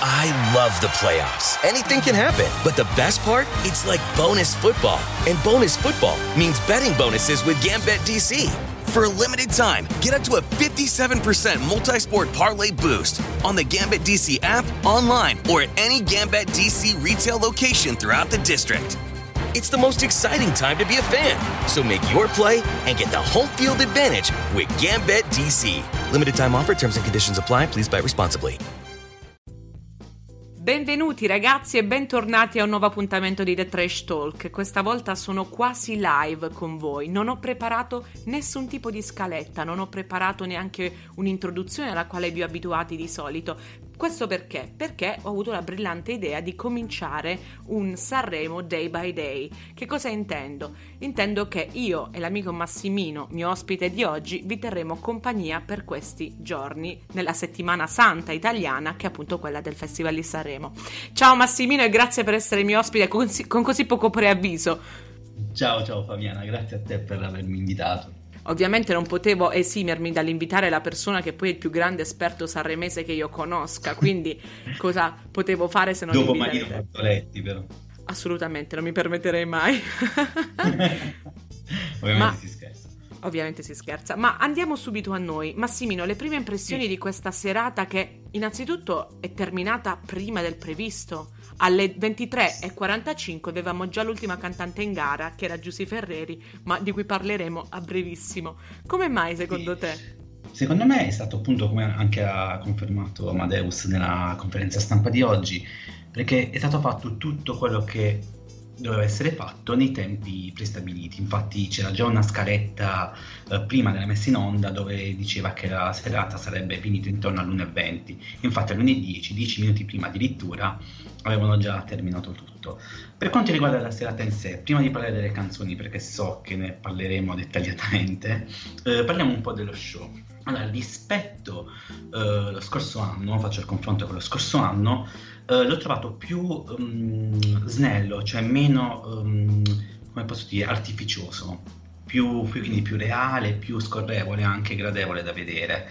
I love the playoffs. Anything can happen. But the best part? It's like bonus football. And bonus football means betting bonuses with Gambit DC. For a limited time, get up to a 57% multi-sport parlay boost on the Gambit DC app, online, or at any Gambit DC retail location throughout the district. It's the most exciting time to be a fan. So make your play and get the home field advantage with Gambit DC. Limited time offer, terms and conditions apply. Please buy responsibly. Benvenuti ragazzi e bentornati a un nuovo appuntamento di The Trash Talk. Questa volta sono quasi live con voi. Non ho preparato nessun tipo di scaletta, non ho preparato neanche un'introduzione alla quale vi ho abituati di solito. Questo perché? Perché ho avuto la brillante idea di cominciare un Sanremo Day by Day. Che cosa intendo? Intendo che io e l'amico Massimino, mio ospite di oggi, vi terremo compagnia per questi giorni nella settimana santa italiana, che è appunto quella del Festival di Sanremo. Ciao Massimino e grazie per essere mio ospite con così poco preavviso. Ciao Fabiana, grazie a te per avermi invitato. Ovviamente non potevo esimermi dall'invitare la persona che poi è il più grande esperto sanremese che io conosca, quindi cosa potevo fare se non dopo invitare Marino te? Bartoletti però. Assolutamente, non mi permetterei mai. Ovviamente si scherza. Ovviamente si scherza, ma andiamo subito a noi. Massimino, le prime impressioni di questa serata che innanzitutto è terminata prima del previsto. Alle 23:45 avevamo già l'ultima cantante in gara, che era Giusy Ferreri, ma di cui parleremo a brevissimo. Come mai secondo te? Secondo me è stato appunto, come anche ha confermato Amadeus nella conferenza stampa di oggi, perché è stato fatto tutto quello che doveva essere fatto nei tempi prestabiliti. Infatti c'era già una scaletta prima della messa in onda dove diceva che la serata sarebbe finita intorno all'1:20. Infatti alle 1:10, 10 minuti prima addirittura, avevano già terminato tutto. Per quanto riguarda la serata in sé, prima di parlare delle canzoni, perché so che ne parleremo dettagliatamente, parliamo un po' dello show. Allora, rispetto lo scorso anno, faccio il confronto con lo scorso anno, l'ho trovato più snello, cioè meno, come posso dire, artificioso, quindi più reale, più scorrevole, anche gradevole da vedere.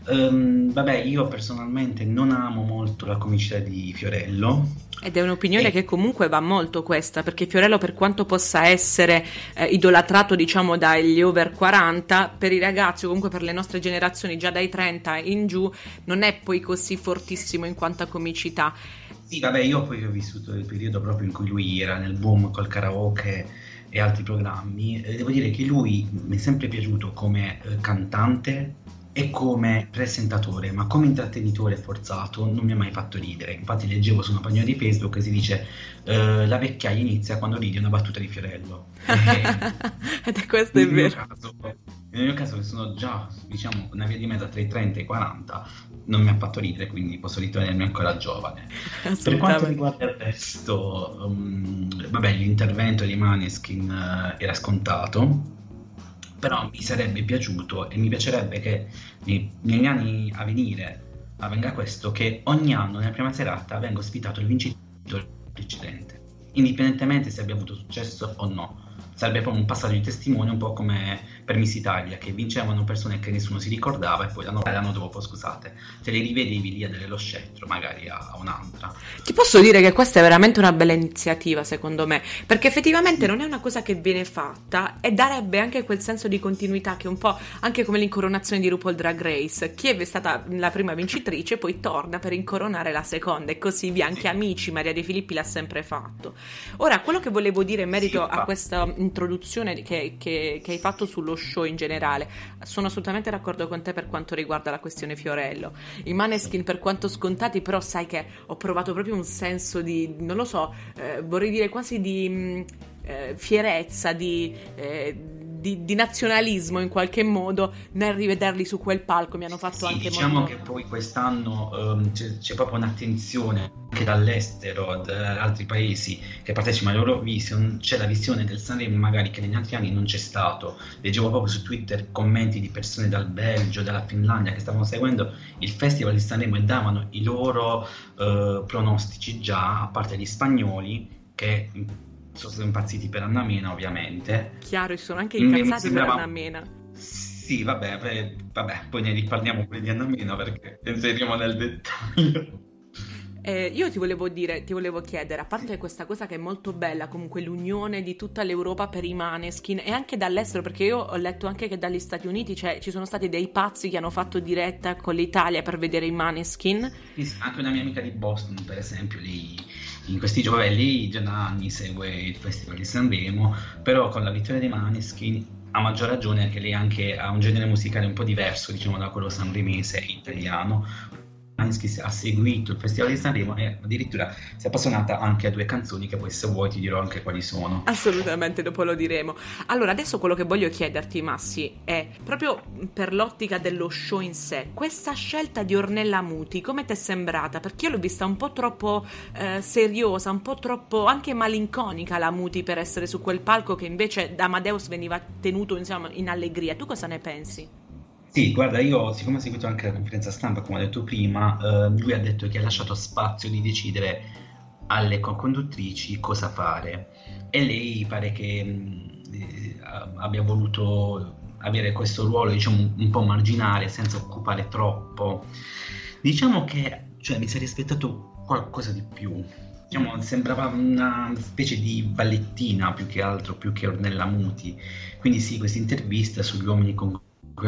Vabbè, io personalmente non amo molto la comicità di Fiorello. Ed è un'opinione che comunque va molto questa, perché Fiorello, per quanto possa essere idolatrato diciamo dagli over 40, per i ragazzi o comunque per le nostre generazioni già dai 30 in giù non è poi così fortissimo in quanto a comicità. Sì, vabbè, io poi ho vissuto il periodo proprio in cui lui era nel boom col karaoke e altri programmi. Devo dire che lui mi è sempre piaciuto come cantante e come presentatore, ma come intrattenitore forzato non mi ha mai fatto ridere. Infatti leggevo su una pagina di Facebook che si dice la vecchiaia inizia quando ridi una battuta di Fiorello. Ed è questo è vero. Nel mio caso, che sono già, diciamo, una via di mezzo tra i 30 e i 40, non mi ha fatto ridere, quindi posso ritenermi ancora giovane. Per quanto riguarda il resto, vabbè, l'intervento di Maneskin era scontato, però mi sarebbe piaciuto e mi piacerebbe che negli anni a venire avvenga questo, che ogni anno nella prima serata venga ospitato il vincitore precedente, indipendentemente se abbia avuto successo o no. Sarebbe proprio un passaggio di testimone, un po' come per Miss Italia, che vincevano persone che nessuno si ricordava e poi l'anno dopo, scusate, te le rivedevi lì a dare lo scettro magari a un'altra. Ti posso dire che questa è veramente una bella iniziativa secondo me, perché effettivamente non è una cosa che viene fatta e darebbe anche quel senso di continuità che è un po' anche come l'incoronazione di RuPaul Drag Race. Chi è stata la prima vincitrice poi torna per incoronare la seconda e così via. Anche Amici, Maria De Filippi l'ha sempre fatto. Ora, quello che volevo dire in merito a questa introduzione che hai fatto sullo show in generale, sono assolutamente d'accordo con te per quanto riguarda la questione Fiorello. I Maneskin, per quanto scontati, però sai che ho provato proprio un senso di, non lo so, vorrei dire quasi di fierezza, di nazionalismo in qualche modo nel rivederli su quel palco. Mi hanno fatto anche diciamo molto... che poi quest'anno c'è proprio un'attenzione anche dall'estero, da altri paesi che partecipano all'Eurovision. C'è la visione del Sanremo magari che negli altri anni non c'è stato. Leggevo proprio su Twitter commenti di persone dal Belgio, dalla Finlandia che stavano seguendo il Festival di Sanremo e davano i loro pronostici già, a parte gli spagnoli che sono stati impazziti per Anna Mena, ovviamente. Chiaro, ci sono anche incazzati per Anna Mena. Sì, vabbè, poi ne riparliamo pure di Anna Mena perché entriamo nel dettaglio. Io ti volevo chiedere, a parte questa cosa che è molto bella, comunque l'unione di tutta l'Europa per i Maneskin e anche dall'estero, perché io ho letto anche che dagli Stati Uniti ci sono stati dei pazzi che hanno fatto diretta con l'Italia per vedere i Maneskin. Sì, anche una mia amica di Boston, per esempio, lì in questi giorni, lei già da anni segue il Festival di Sanremo, però con la vittoria dei Maneskin a maggior ragione che lei anche ha un genere musicale un po' diverso, diciamo, da quello sanremese italiano. Maneskin ha seguito il Festival di Sanremo e addirittura si è appassionata anche a 2 canzoni che poi, se vuoi, ti dirò anche quali sono. Assolutamente, dopo lo diremo. Allora, adesso quello che voglio chiederti, Massi, è proprio per l'ottica dello show in sé, questa scelta di Ornella Muti come ti è sembrata? Perché io l'ho vista un po' troppo seriosa, un po' troppo anche malinconica la Muti per essere su quel palco che invece da Amadeus veniva tenuto, insomma, in allegria. Tu cosa ne pensi? Sì, guarda, io siccome ho seguito anche la conferenza stampa, come ho detto prima, lui ha detto che ha lasciato spazio di decidere alle co-conduttrici cosa fare, e lei pare che abbia voluto avere questo ruolo, diciamo, un po' marginale, senza occupare troppo. Diciamo che, cioè, mi sarei aspettato qualcosa di più. Diciamo, sembrava una specie di ballettina più che altro, più che Ornella Muti. Quindi sì, questa intervista sugli uomini con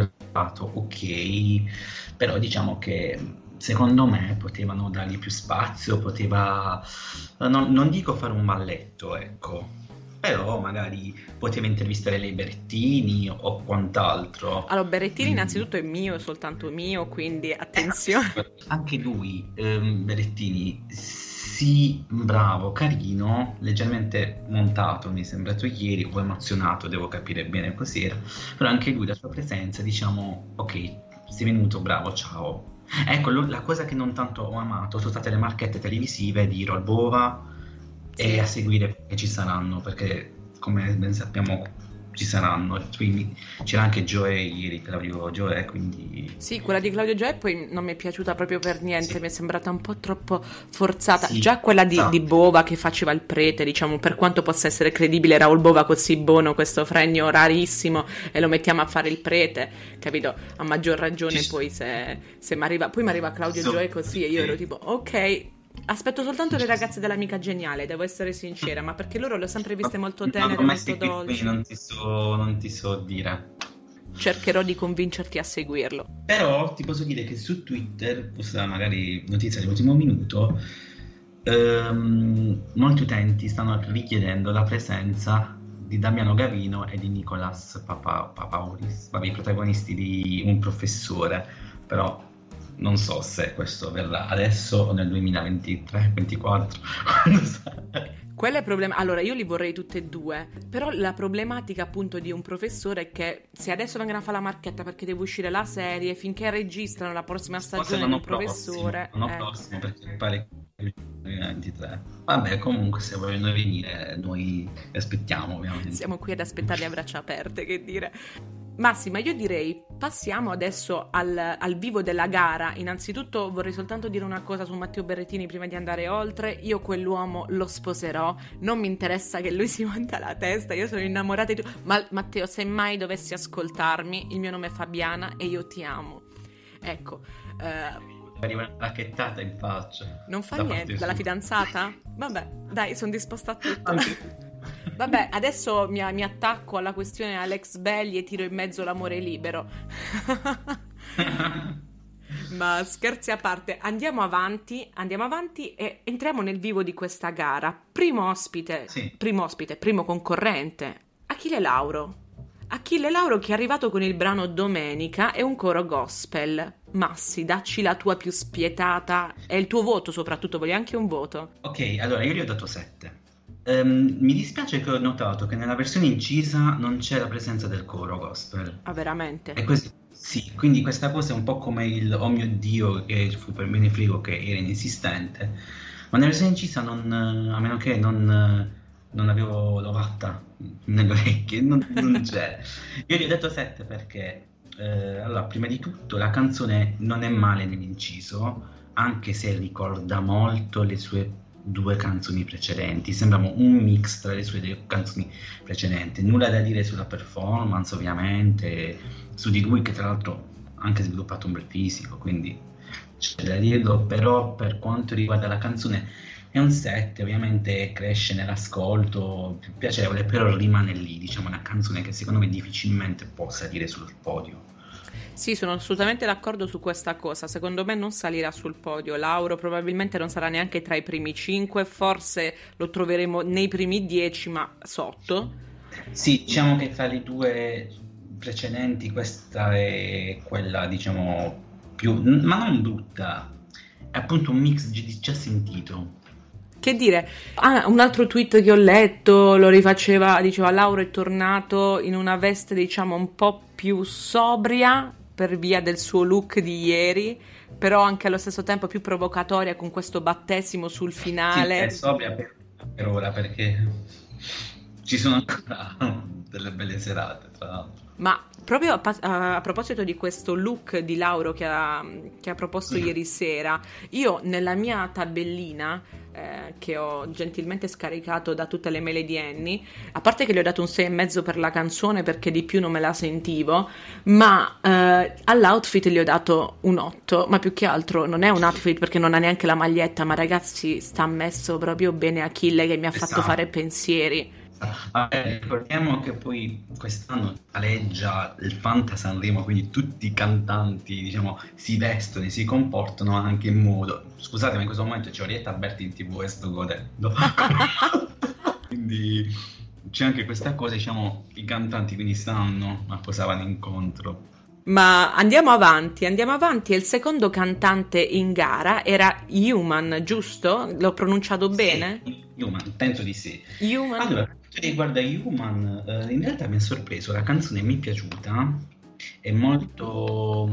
ok, però diciamo che secondo me potevano dargli più spazio, non dico fare un balletto, ecco, però magari poteva intervistare lei Berettini o quant'altro. Allora, Berettini innanzitutto è mio, è soltanto mio, quindi attenzione. Anche lui, Berettini, sì, bravo, carino, leggermente montato, mi è sembrato ieri, un po' emozionato, devo capire bene cos'era, però anche lui, la sua presenza, diciamo, ok, sei venuto, bravo, ciao. Ecco, la cosa che non tanto ho amato sono state le marchette televisive di Rolbova e a seguire che ci saranno, perché come ben sappiamo ci saranno, quindi c'era anche Gioè ieri, Claudio Gioè, quindi... Sì, quella di Claudio Gioè poi non mi è piaciuta proprio per niente, sì. Mi è sembrata un po' troppo forzata, sì, già quella di Bova che faceva il prete, diciamo, per quanto possa essere credibile Raul Bova così buono, questo fregno rarissimo, e lo mettiamo a fare il prete, capito? A maggior ragione poi se mi arriva Claudio Gioè così, e io ero tipo, ok... Aspetto soltanto le ragazze dell'Amica Geniale, devo essere sincera, ma perché loro le ho sempre viste molto tenere, molto dolci. Non ti so dire. Cercherò di convincerti a seguirlo. Però ti posso dire che su Twitter, questa magari notizia dell'ultimo minuto, molti utenti stanno richiedendo la presenza di Damiano Gavino e di Nicolas Papauris, i protagonisti di Un professore, però non so se questo verrà adesso o nel 2023-2024. Quello è il problema. Allora, io li vorrei tutte e due, però la problematica appunto di Un professore è che se adesso vengono a fare la marchetta perché deve uscire la serie, finché registrano la prossima stagione di Un professore... Non prossimo, perché pare che 2023. Vabbè, comunque se vogliono venire noi aspettiamo, ovviamente. Siamo qui ad aspettarli a braccia aperte, che dire. Massima, io direi passiamo adesso al vivo della gara. Innanzitutto vorrei soltanto dire una cosa su Matteo Berrettini prima di andare oltre. Io quell'uomo lo sposerò, non mi interessa che lui si monta la testa, io sono innamorata di tu. Ma Matteo, se mai dovessi ascoltarmi, il mio nome è Fabiana e io ti amo. Ecco. Arriva una racchettata in faccia. Non fa niente, dalla fidanzata? Vabbè, dai, sono disposta a tutto. Vabbè, adesso mi attacco alla questione Alex Belli e tiro in mezzo l'amore libero. Ma scherzi a parte, andiamo avanti e entriamo nel vivo di questa gara. Primo concorrente, Achille Lauro che è arrivato con il brano Domenica e un coro gospel. Massi, dacci la tua più spietata e il tuo voto, soprattutto voglio anche un voto. Ok, allora io gli ho dato 7. Mi dispiace che ho notato che nella versione incisa non c'è la presenza del coro gospel. Ah, veramente? E questo, sì, quindi questa cosa è un po' come il oh mio Dio, che fu per me nel frigo, che era inesistente, ma nella versione incisa a meno che non avevo l'ovatta nelle orecchie, non c'è. Io gli ho detto 7 perché allora, prima di tutto la canzone non è male nell'inciso, anche se ricorda molto le sue 2 canzoni precedenti, sembrano un mix tra le sue 2 canzoni precedenti. Nulla da dire sulla performance, ovviamente, su di lui, che tra l'altro ha anche sviluppato un bel fisico, quindi c'è da dirlo, però per quanto riguarda la canzone è un 7, ovviamente cresce nell'ascolto, più piacevole, però rimane lì, diciamo, una canzone che secondo me difficilmente può salire sul podio. Sì, sono assolutamente d'accordo su questa cosa. Secondo me non salirà sul podio. Lauro probabilmente non sarà neanche tra i primi 5, forse lo troveremo nei primi 10, ma sotto. Sì, diciamo che tra le due precedenti questa è quella, diciamo, più, ma non brutta, è appunto un mix di già sentito. Che dire, un altro tweet che ho letto lo rifaceva, diceva Lauro è tornato in una veste diciamo un po' più sobria per via del suo look di ieri, però anche allo stesso tempo più provocatoria con questo battesimo sul finale. Sì, è sobria per ora perché ci sono ancora delle belle serate, tra l'altro. Ma proprio a proposito di questo look di Lauro che ha proposto ieri sera, io nella mia tabellina che ho gentilmente scaricato da tutte le mail di Annie, a parte che gli ho dato un 6,5 per la canzone perché di più non me la sentivo, ma all'outfit gli ho dato un 8, ma più che altro non è un outfit perché non ha neanche la maglietta, ma ragazzi sta messo proprio bene Achille che mi ha fatto fare pensieri. Ricordiamo che poi quest'anno aleggia il Fanta Sanremo, quindi tutti i cantanti, diciamo, si vestono e si comportano anche in modo. Scusatemi, in questo momento c'è Orietta Berti in TV e sto godendo. Quindi c'è anche questa cosa, diciamo, i cantanti quindi sanno a cosa vanno incontro. Ma andiamo avanti, e il secondo cantante in gara era Human, giusto? L'ho pronunciato bene? Sì, Human, penso di sì. Human. Allora, per quanto riguarda Human, in realtà mi ha sorpreso, la canzone mi è piaciuta, è molto...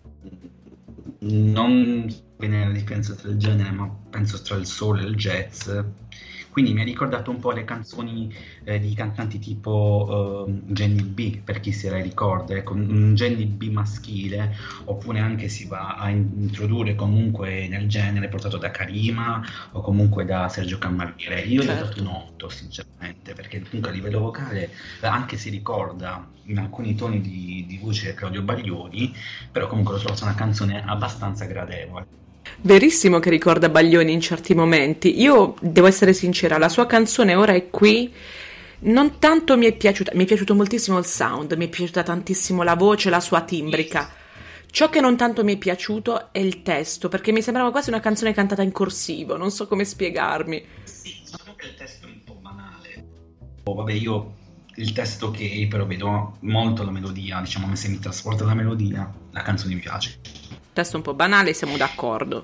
non so bene la differenza tra il genere, ma penso tra il soul e il jazz. Quindi mi ha ricordato un po' le canzoni di cantanti tipo Jenny B, per chi se la ricorda, con un Jenny B maschile, oppure anche si va a introdurre comunque nel genere portato da Karima o comunque da Sergio Cammarriere. Io gli ho dato un 8 sinceramente, perché comunque a livello vocale, anche si ricorda in alcuni toni di voce Claudio Baglioni, però comunque l'ho trovata una canzone abbastanza gradevole. Verissimo che ricorda Baglioni in certi momenti. Io devo essere sincera, la sua canzone Ora è qui non tanto mi è piaciuta, mi è piaciuto moltissimo il sound, mi è piaciuta tantissimo la voce, la sua timbrica. Ciò che non tanto mi è piaciuto è il testo, perché mi sembrava quasi una canzone cantata in corsivo, non so come spiegarmi. Sì, diciamo che il testo è un po' banale. Vabbè, io il testo che però vedo molto la melodia, diciamo, se mi trasporta la melodia, la canzone mi piace. Testo un po' banale, siamo d'accordo.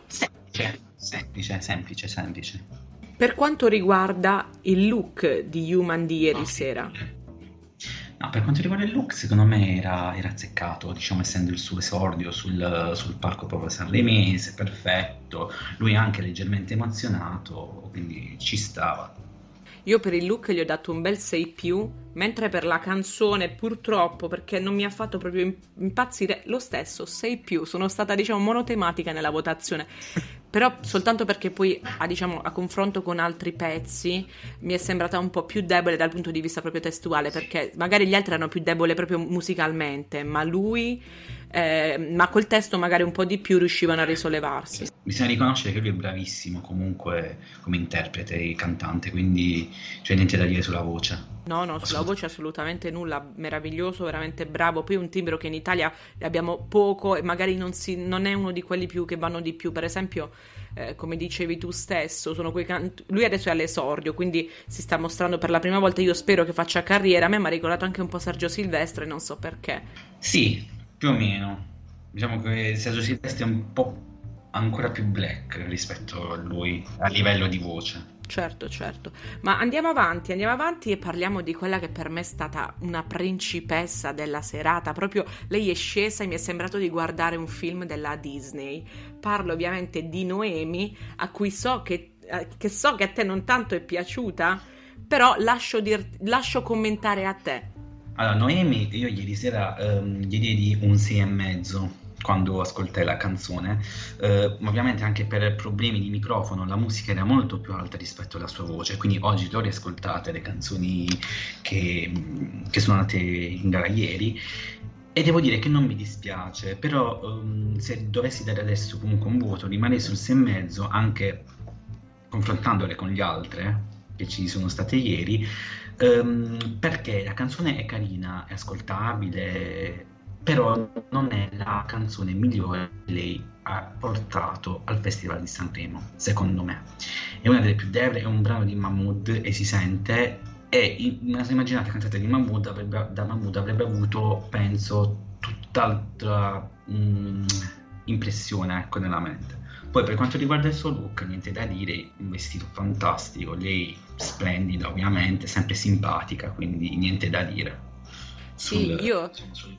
Semplice. Per quanto riguarda il look di Human di ieri sera? No, per quanto riguarda il look, secondo me era azzeccato, diciamo, essendo il suo esordio sul palco proprio sanremese, perfetto. Lui è anche leggermente emozionato, quindi ci stava. Io per il look gli ho dato un bel 6+, mentre per la canzone purtroppo, perché non mi ha fatto proprio impazzire, lo stesso 6+, sono stata diciamo monotematica nella votazione, però soltanto perché poi a confronto con altri pezzi mi è sembrata un po' più debole dal punto di vista proprio testuale, perché magari gli altri erano più deboli proprio musicalmente, ma lui... ma col testo magari un po' di più riuscivano a risollevarsi. Bisogna riconoscere che lui è bravissimo comunque come interprete e cantante, quindi c'è niente da dire sulla voce. No, sulla voce assolutamente nulla, meraviglioso, veramente bravo. Poi un timbro che in Italia abbiamo poco e magari non è uno di quelli più che vanno di più. Per esempio, come dicevi tu stesso, sono lui adesso è all'esordio, quindi si sta mostrando per la prima volta. Io spero che faccia carriera. A me mi ha ricordato anche un po' Sergio Silvestre, non so perché. Sì, più o meno. Diciamo che Sergio Silvestre è un po' ancora più black rispetto a lui a livello di voce. Certo, ma andiamo avanti e parliamo di quella che per me è stata una principessa della serata. Proprio lei è scesa e mi è sembrato di guardare un film della Disney. Parlo ovviamente di Noemi, a cui so che a te non tanto è piaciuta, però lascio commentare a te. Allora, Noemi, io ieri sera gli diedi un 6,5 quando ascoltai la canzone, ovviamente anche per problemi di microfono la musica era molto più alta rispetto alla sua voce, quindi oggi le ho riascoltate le canzoni che sono andate in gara ieri E devo dire che non mi dispiace, però se dovessi dare adesso comunque un voto, rimarrei sul 6,5, anche confrontandole con le altre che ci sono state ieri, perché la canzone è carina, è ascoltabile, però non è la canzone migliore che lei ha portato al Festival di Sanremo, secondo me. È una delle più deboli, è un brano di Mahmood e si sente, e immaginate cantata di Mahmood, da Mahmood avrebbe avuto, penso, tutt'altra impressione, ecco, nella mente. Poi per quanto riguarda il suo look, niente da dire, un vestito fantastico, lei splendida ovviamente, sempre simpatica, quindi niente da dire. Sì, io...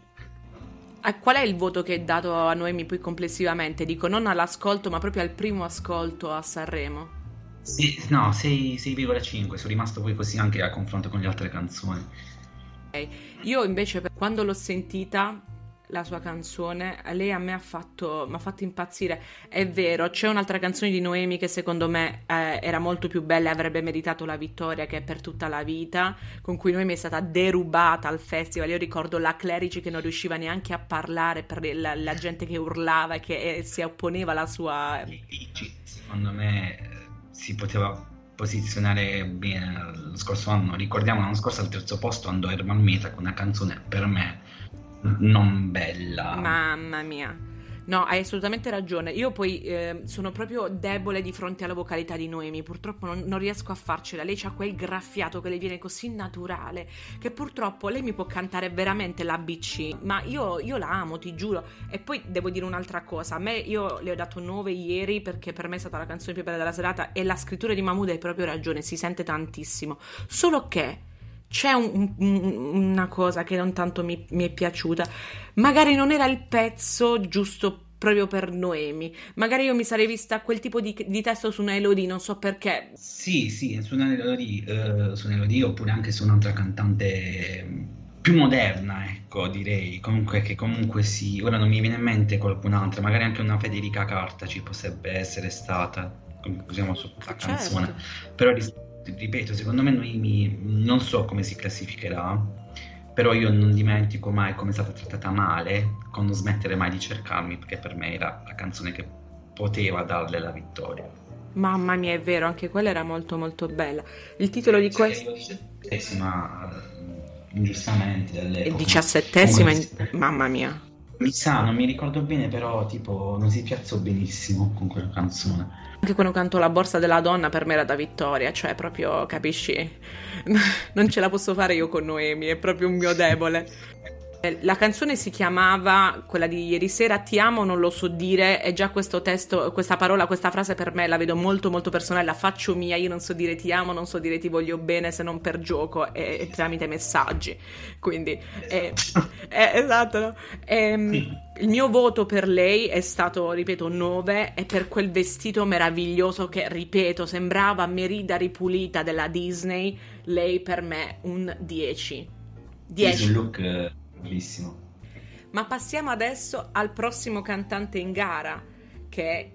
Qual è il voto che è dato a Noemi poi complessivamente? Dico non all'ascolto, ma proprio al primo ascolto a Sanremo. Sì, no, 6,5, sono rimasto poi così anche a confronto con le altre canzoni. Okay. Io invece quando l'ho sentita la sua canzone, lei a me m'ha fatto impazzire. È vero, c'è un'altra canzone di Noemi che secondo me era molto più bella e avrebbe meritato la vittoria, che è Per tutta la vita, con cui Noemi è stata derubata al festival. Io ricordo la Clerici che non riusciva neanche a parlare per la gente che urlava e che si opponeva alla sua... Secondo me si poteva posizionare bene lo scorso anno. Ricordiamo l'anno scorso al terzo posto andò Ermal Meta con una canzone per me non bella. Mamma mia. No, hai assolutamente ragione. Io poi sono proprio debole di fronte alla vocalità di Noemi. Purtroppo non riesco a farcela. Lei c'ha quel graffiato che le viene così naturale, che purtroppo lei mi può cantare veramente l'ABC, ma io la amo, ti giuro. E poi devo dire un'altra cosa. A me, io le ho dato 9 ieri perché per me è stata la canzone più bella della serata, e la scrittura di Mahmood hai proprio ragione, si sente tantissimo. Solo che c'è una cosa che non tanto mi è piaciuta. Magari non era il pezzo giusto proprio per Noemi. Magari io mi sarei vista quel tipo di testo su una Elodie, non so perché. Sì, su una Elodie oppure anche su un'altra cantante più moderna, ecco, direi. Comunque sì, ora non mi viene in mente qualcun'altra, magari anche una Federica Carta ci potrebbe essere stata, usiamo su questa canzone. Però ripeto, secondo me Noemi non so come si classificherà, però io non dimentico mai come è stata trattata male, con Non smettere mai di cercarmi, perché per me era la canzone che poteva darle la vittoria. Mamma mia, è vero, anche quella era molto molto bella. Il titolo di questo... 17esima, ingiustamente all'epoca. 17esima, mamma mia. Mi sa, non mi ricordo bene, però tipo non si piazzò benissimo con quella canzone. Anche quando canto La borsa della donna per me era da vittoria, cioè proprio, capisci? Non ce la posso fare io con Noemi, è proprio un mio debole. La canzone si chiamava, quella di ieri sera, Ti amo, non lo so dire, e già questo testo, questa parola, questa frase per me la vedo molto molto personale, la faccio mia. Io non so dire ti amo, non so dire ti voglio bene se non per gioco e tramite messaggi, quindi esatto, no? Il mio voto per lei è stato, ripeto, 9, e per quel vestito meraviglioso che, ripeto, sembrava Merida ripulita della Disney, lei per me un 10. 10. Un look bellissimo. Ma passiamo adesso al prossimo cantante in gara, che è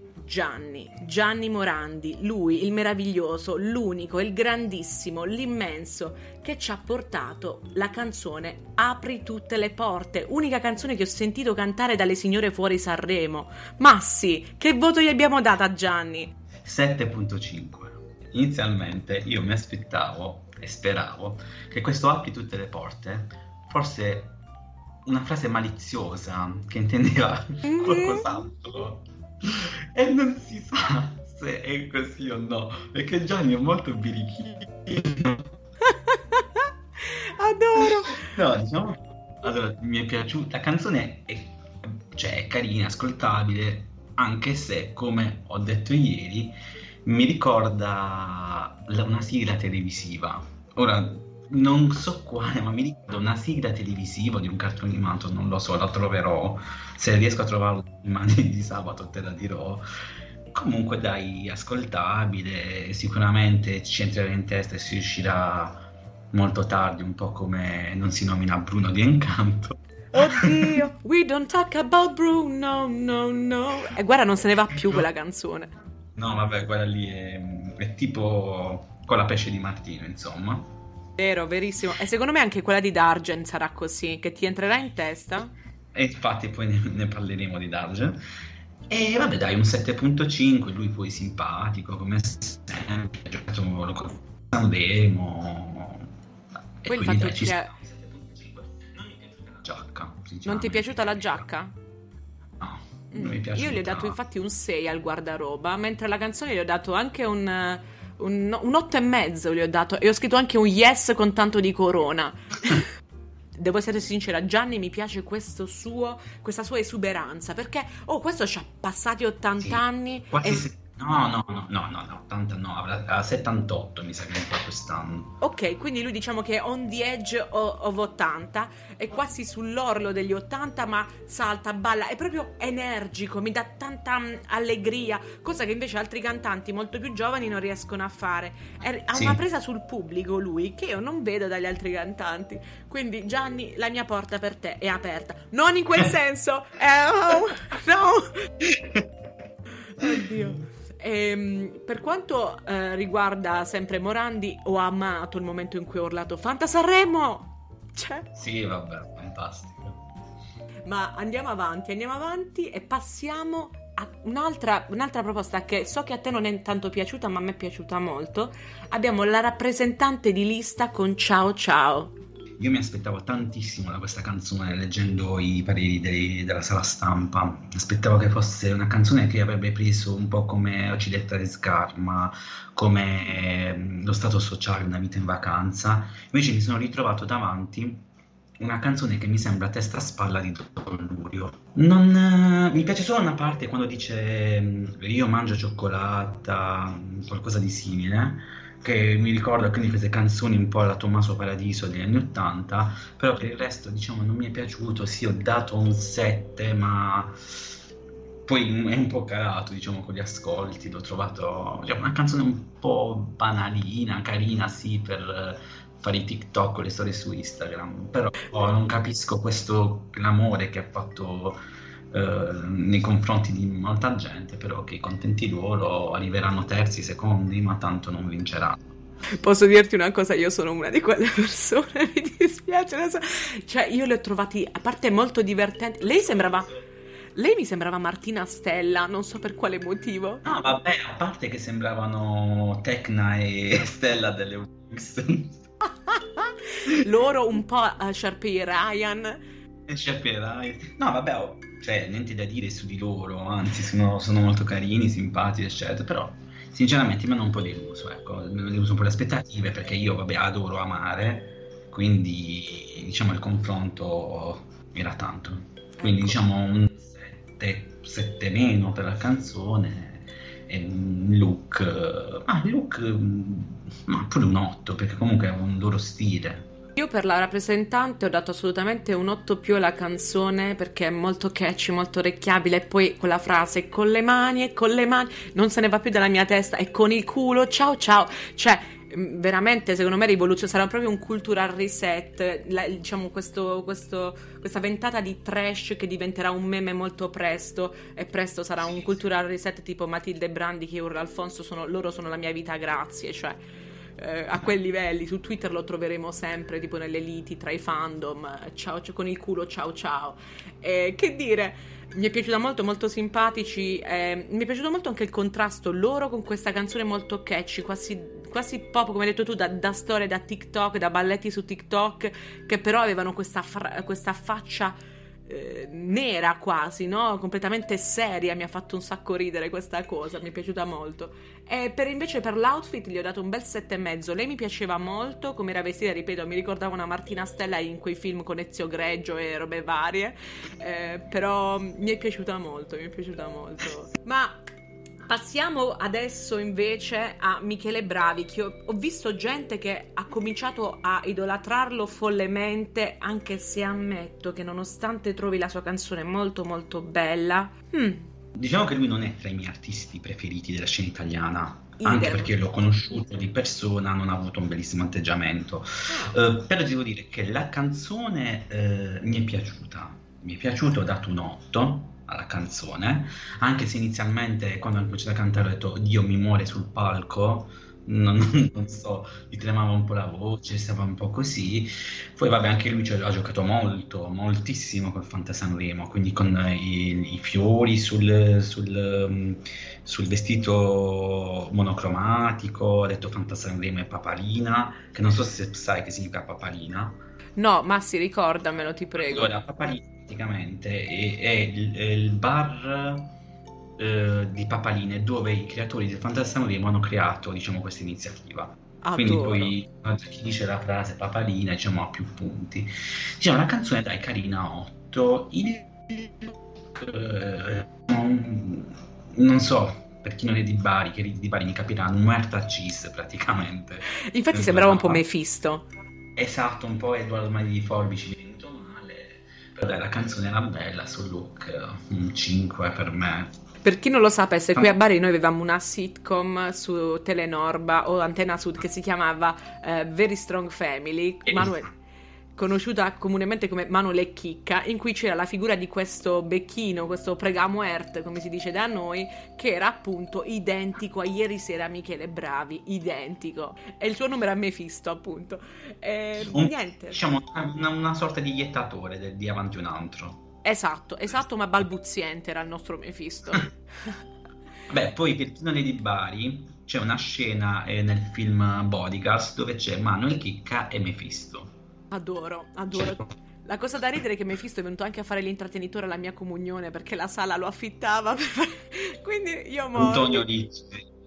Gianni Morandi, lui il meraviglioso, l'unico, il grandissimo, l'immenso, che ci ha portato la canzone Apri tutte le porte, unica canzone che ho sentito cantare dalle signore fuori Sanremo. Massi, che voto gli abbiamo dato a Gianni? 7,5. Inizialmente io mi aspettavo e speravo che questo Apri tutte le porte fosse una frase maliziosa che intendeva qualcos'altro, e non si sa se è così o no, perché Gianni è molto birichino. Adoro. No, diciamo, allora, mi è piaciuta la canzone, è carina, ascoltabile, anche se, come ho detto ieri, mi ricorda una sigla televisiva. Ora non so quale, ma mi ricorda una sigla televisiva di un cartone animato, non lo so, la troverò, se riesco a trovarlo prima di sabato te la dirò. Comunque dai, ascoltabile, sicuramente ci entrerà in testa e si uscirà molto tardi, un po' come Non si nomina Bruno di Encanto. Oddio, we don't talk about Bruno, no. E guarda, non se ne va più quella canzone. No, vabbè, quella lì è tipo con la pesce di Martino, insomma. Vero, verissimo. E secondo me anche quella di D'Argent sarà così, che ti entrerà in testa. E infatti poi ne parleremo di Darge. E vabbè dai, un 7.5, lui poi simpatico, come sempre, ha giocato con Sanremo, e Poi il quindi fatto dai, ci che sta. 7.5. Non mi è piaciuta la giacca, non ti è sinceramente. piaciuta la giacca? No, non mi è Io gli ho dato piaciuta. infatti un 6 al guardaroba, mentre alla canzone gli ho dato anche un 8 e mezzo, gli ho dato, e ho scritto anche un yes con tanto di corona. Devo essere sincera, Gianni mi piace questa sua esuberanza, perché questo ci ha passati 80 Sì, anni quasi e no, 80 no, avrà 78 mi sa che ne fa quest'anno. ok, quindi lui diciamo che è on the edge of 80, è quasi sull'orlo degli 80, ma salta, balla, è proprio energico, mi dà tanta allegria, cosa che invece altri cantanti molto più giovani non riescono a fare. Ha Sì. una presa sul pubblico lui, che io non vedo dagli altri cantanti. Quindi Gianni, la mia porta per te è aperta. Non in quel senso, no! Oddio. Per quanto riguarda sempre Morandi, ho amato il momento in cui ho urlato Fanta Sanremo! Cioè, Sì, vabbè, fantastico. ma andiamo avanti e passiamo a un'altra proposta che so che a te non è tanto piaciuta, ma a me è piaciuta molto. Abbiamo la rappresentante di lista con Ciao Ciao. Io mi aspettavo tantissimo da questa canzone, leggendo i pareri della sala stampa. Aspettavo che fosse una canzone che avrebbe preso un po' come Occidetta di Sgarma, come lo stato sociale, una vita in vacanza. Invece mi sono ritrovato davanti una canzone che mi sembra testa a spalla di Don Lurio. Mi piace solo una parte quando dice io mangio cioccolata, qualcosa di simile, che mi ricorda quindi queste canzoni un po' alla Tommaso Paradiso degli anni '80, però per il resto diciamo non mi è piaciuto, sì ho dato un 7, ma poi è un po' calato diciamo con gli ascolti, l'ho trovato una canzone un po' banalina, carina sì per fare i TikTok o le storie su Instagram, però non capisco questo clamore che ha fatto nei confronti di molta gente, però che contenti loro, arriveranno terzi, secondi, ma tanto non vinceranno. Posso dirti una cosa, io sono una di quelle persone, mi dispiace, cioè io le ho trovati, a parte molto divertenti, lei mi sembrava Martina Stella, non so per quale motivo. No, vabbè, a parte che sembravano Tecna e Stella delle Wings. Loro un po' a Sharpay Ryan. E Sciaperai. No, vabbè, cioè, niente da dire su di loro, anzi, sono molto carini, simpatici, eccetera, però, sinceramente, mi hanno un po' deluso, ecco, mi hanno deluso un po' le aspettative, perché io, vabbè, adoro amare, quindi, diciamo, il confronto era tanto. Quindi, Ecco. diciamo, un 7 meno per la canzone, e un look, ma pure un 8, perché comunque è un loro stile. Io per la rappresentante ho dato assolutamente un 8 più alla canzone perché è molto catchy, molto orecchiabile, e poi quella frase con le mani e con le mani non se ne va più dalla mia testa, e con il culo ciao ciao, cioè veramente secondo me rivoluzione, sarà proprio un cultural reset, diciamo questa ventata di trash che diventerà un meme molto presto, e presto sarà un cultural reset tipo Matilde Brandi che urla Alfonso loro sono la mia vita, grazie, cioè a quei livelli. Su Twitter lo troveremo sempre tipo nelle liti tra i fandom, ciao, con il culo ciao ciao, che dire, mi è piaciuta molto, molto simpatici, mi è piaciuto molto anche il contrasto loro con questa canzone molto catchy, quasi pop come hai detto tu, da storie da TikTok, da balletti su TikTok, che però avevano questa faccia nera quasi, no? Completamente seria. Mi ha fatto un sacco ridere questa cosa, mi è piaciuta molto. E invece per l'outfit gli ho dato un bel 7,5. Lei mi piaceva molto come era vestita, ripeto, mi ricordava una Martina Stella in quei film con Ezio Greggio e robe varie, però mi è piaciuta molto, ma passiamo adesso invece a Michele Bravi, che ho visto gente che ha cominciato a idolatrarlo follemente, anche se ammetto che nonostante trovi la sua canzone molto molto bella, Diciamo che lui non è tra i miei artisti preferiti della scena italiana, Idem. anche perché l'ho conosciuto di persona, non ha avuto un bellissimo atteggiamento. Però devo dire che la canzone mi è piaciuta, ho dato un 8 alla canzone, anche se inizialmente quando ho cominciato a cantare ho detto Dio mi muore sul palco, non so, gli tremava un po' la voce, stava un po' così. Poi vabbè, anche lui ha giocato moltissimo col Fantasanremo, quindi con i fiori sul vestito monocromatico, ha detto Fantasanremo e Papalina, che non so se sai che significa Papalina. No, Massi, ricordamelo, ti prego. Allora, Papalina praticamente è il bar di Papaline, dove i creatori del Fantasanremo hanno creato, diciamo, questa iniziativa. Quindi Adoro. poi chi dice la frase Papalina, diciamo, ha più punti. Diciamo, la canzone dai carina 8, non so, per chi non è di Bari, che di Bari mi capirà, un muerta cheese praticamente. Infatti sembrava un po' Mephisto. Esatto, un po' Edward Mani di Forbici mi è venuto male, però dai, la canzone era bella, sul look un 5 per me. Per chi non lo sapesse, qui a Bari noi avevamo una sitcom su Telenorba o Antenna Sud che si chiamava Very Strong Family, conosciuta comunemente come Manuel e Chicca, in cui c'era la figura di questo becchino, questo pregamuert, come si dice da noi, che era appunto identico a ieri sera Michele Bravi, identico. E il suo nome era Mephisto, appunto. Niente. Diciamo una sorta di iettatore di Avanti un altro. Esatto, ma balbuziente era il nostro Mephisto. Beh, poi per chi non è di Bari, c'è una scena nel film Bodyguards dove c'è Manuel Chicca e Mephisto. Adoro. La cosa da ridere è che Mephisto è venuto anche a fare l'intrattenitore alla mia comunione perché la sala lo affittava. Quindi io Antonio Ricci,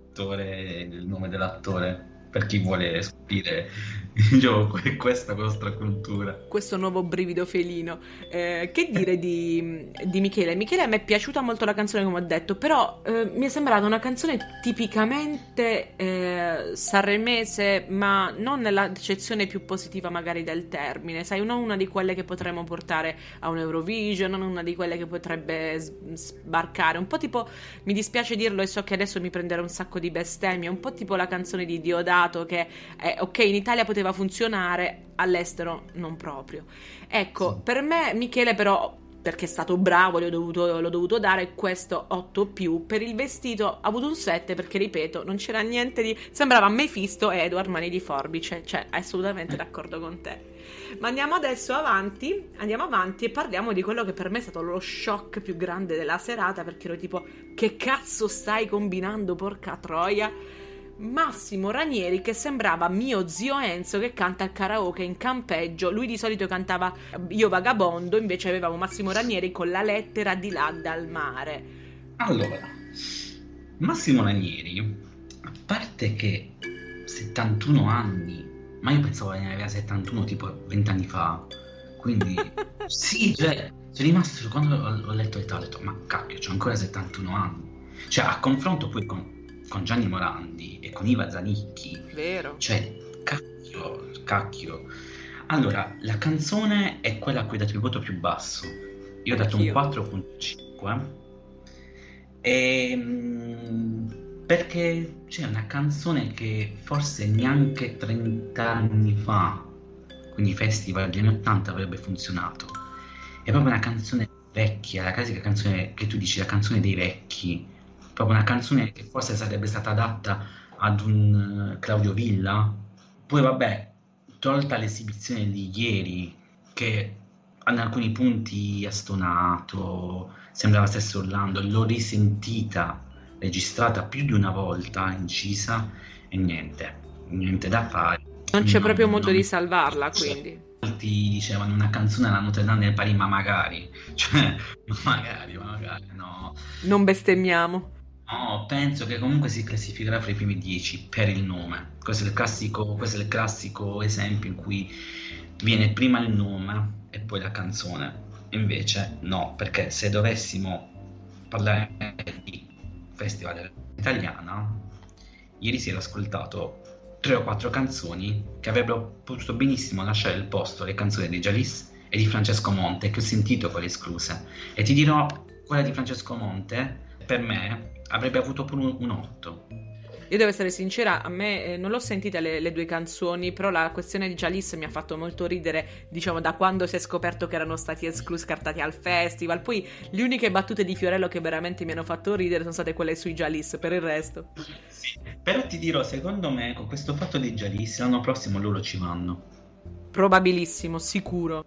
il nome dell'attore, per chi vuole scoprire questa nostra cultura. Questo nuovo brivido felino. Che dire di Michele? Michele, a me è piaciuta molto la canzone, come ho detto, però mi è sembrata una canzone tipicamente sanremese, ma non nell'accezione più positiva magari del termine, sai, non una di quelle che potremmo portare a un Eurovision, non una di quelle che potrebbe sbarcare, un po' tipo, mi dispiace dirlo e so che adesso mi prenderò un sacco di bestemmie, un po' tipo la canzone di Diodato che ok, in Italia poteva funzionare, all'estero non proprio. Ecco, per me Michele però, perché è stato bravo, l'ho dovuto dare questo 8+, per il vestito ha avuto un 7 perché, ripeto, non c'era niente di... sembrava Mephisto e Edward Mani di Forbice, cioè assolutamente d'accordo con te. Ma andiamo avanti e parliamo di quello che per me è stato lo shock più grande della serata, perché ero tipo, che cazzo stai combinando, porca troia? Massimo Ranieri che sembrava mio zio Enzo che canta al karaoke in campeggio. Lui di solito cantava Io vagabondo, invece avevamo Massimo Ranieri con La lettera di là dal mare. Allora, Massimo Ranieri, a parte che 71 anni, ma io pensavo che ne aveva 71 tipo 20 anni fa, quindi sì, cioè, sono rimasto, quando ho letto l'età ho detto, ma cacchio, c'ho ancora 71 anni, cioè a confronto poi con Gianni Morandi e con Iva Zanicchi, vero? Cioè, cacchio. Allora, la canzone è quella a cui ho dato il voto più basso. Io ho dato un 4.5. Perché c'è una canzone che forse neanche 30 anni fa, quindi festival degli anni 80, avrebbe funzionato. È proprio una canzone vecchia, la classica canzone che tu dici, la canzone dei vecchi. Proprio una canzone che forse sarebbe stata adatta ad un Claudio Villa. Poi vabbè, tolta l'esibizione di ieri, che in alcuni punti ha stonato, sembrava stesse urlando, l'ho risentita, registrata più di una volta, incisa, e niente da fare. Non c'è proprio modo di salvarla, quindi. Molti dicevano una canzone alla Notre Dame del Pari, ma magari, cioè, magari, no. Non bestemmiamo. No, penso che comunque si classificherà fra i primi 10 per il nome. Questo è il classico esempio in cui viene prima il nome e poi la canzone. Invece no, perché se dovessimo parlare di festival italiana, ieri sera ho ascoltato 3 o 4 canzoni che avrebbero potuto benissimo lasciare il posto alle canzoni di Jalis e di Francesco Monte, che ho sentito quelle escluse. E ti dirò, quella di Francesco Monte per me avrebbe avuto pure un 8. Io devo essere sincera, a me non l'ho sentita le due canzoni, però la questione di Jalis mi ha fatto molto ridere, diciamo, da quando si è scoperto che erano stati scartati al festival. Poi le uniche battute di Fiorello che veramente mi hanno fatto ridere sono state quelle sui Jalis, per il resto. Sì, però ti dirò, secondo me, con questo fatto di Jalis, l'anno prossimo loro ci vanno. Probabilissimo, sicuro.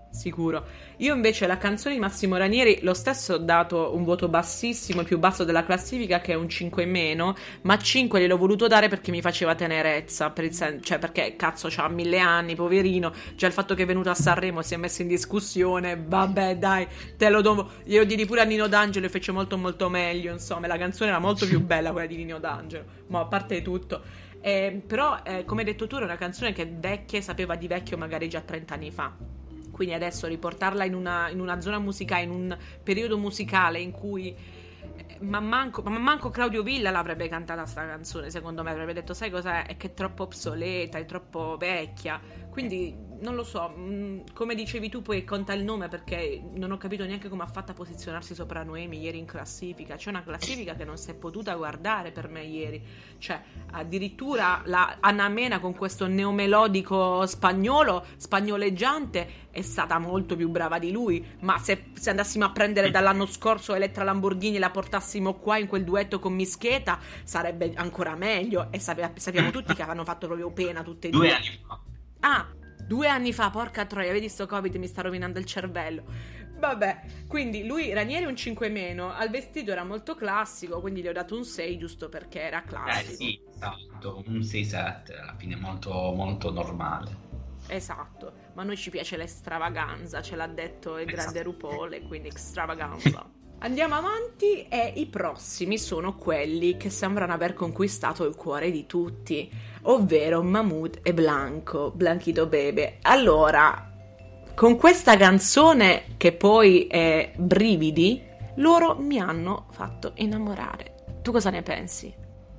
Io invece la canzone di Massimo Ranieri lo stesso ho dato un voto bassissimo, il più basso della classifica, che è un 5 in meno, ma 5 gliel'ho voluto dare perché mi faceva tenerezza, cioè perché cazzo c'ha 1000 anni, poverino, già il fatto che è venuto a Sanremo si è messo in discussione, vabbè dai, te lo do, glielo diedi pure a Nino D'Angelo e fece molto molto meglio, insomma la canzone era molto più bella quella di Nino D'Angelo, ma a parte tutto. Però come hai detto tu, era una canzone che vecchia, sapeva di vecchio magari già 30 anni fa. Quindi adesso riportarla in una zona musicale, in un periodo musicale in cui ma manco Claudio Villa l'avrebbe cantata sta canzone, secondo me avrebbe detto sai cos'è? È che è troppo obsoleta, è troppo vecchia, quindi non lo so, come dicevi tu poi conta il nome, perché non ho capito neanche come ha fatto a posizionarsi sopra Noemi ieri in classifica. C'è una classifica che non si è potuta guardare per me ieri, cioè addirittura la Anna Mena con questo neomelodico spagnoleggiante è stata molto più brava di lui, ma se andassimo a prendere dall'anno scorso Elettra Lamborghini e la portassimo qua in quel duetto con Mischeta sarebbe ancora meglio, e sappiamo tutti che avevano fatto proprio pena tutte e due. 2 anni fa. Ah, 2 anni fa, porca troia, vedi sto Covid mi sta rovinando il cervello. Vabbè, quindi lui, Ranieri, un 5 meno, al vestito era molto classico, quindi gli ho dato un 6 giusto perché era classico. Sì, esatto, un 6-7, alla fine molto, molto normale. Esatto, ma a noi ci piace l'estravaganza, ce l'ha detto il grande RuPaul, quindi extravaganza. Andiamo avanti e i prossimi sono quelli che sembrano aver conquistato il cuore di tutti, ovvero Mahmood e Blanquito Bebe. Allora, con questa canzone che poi è Brividi, loro mi hanno fatto innamorare. Tu cosa ne pensi?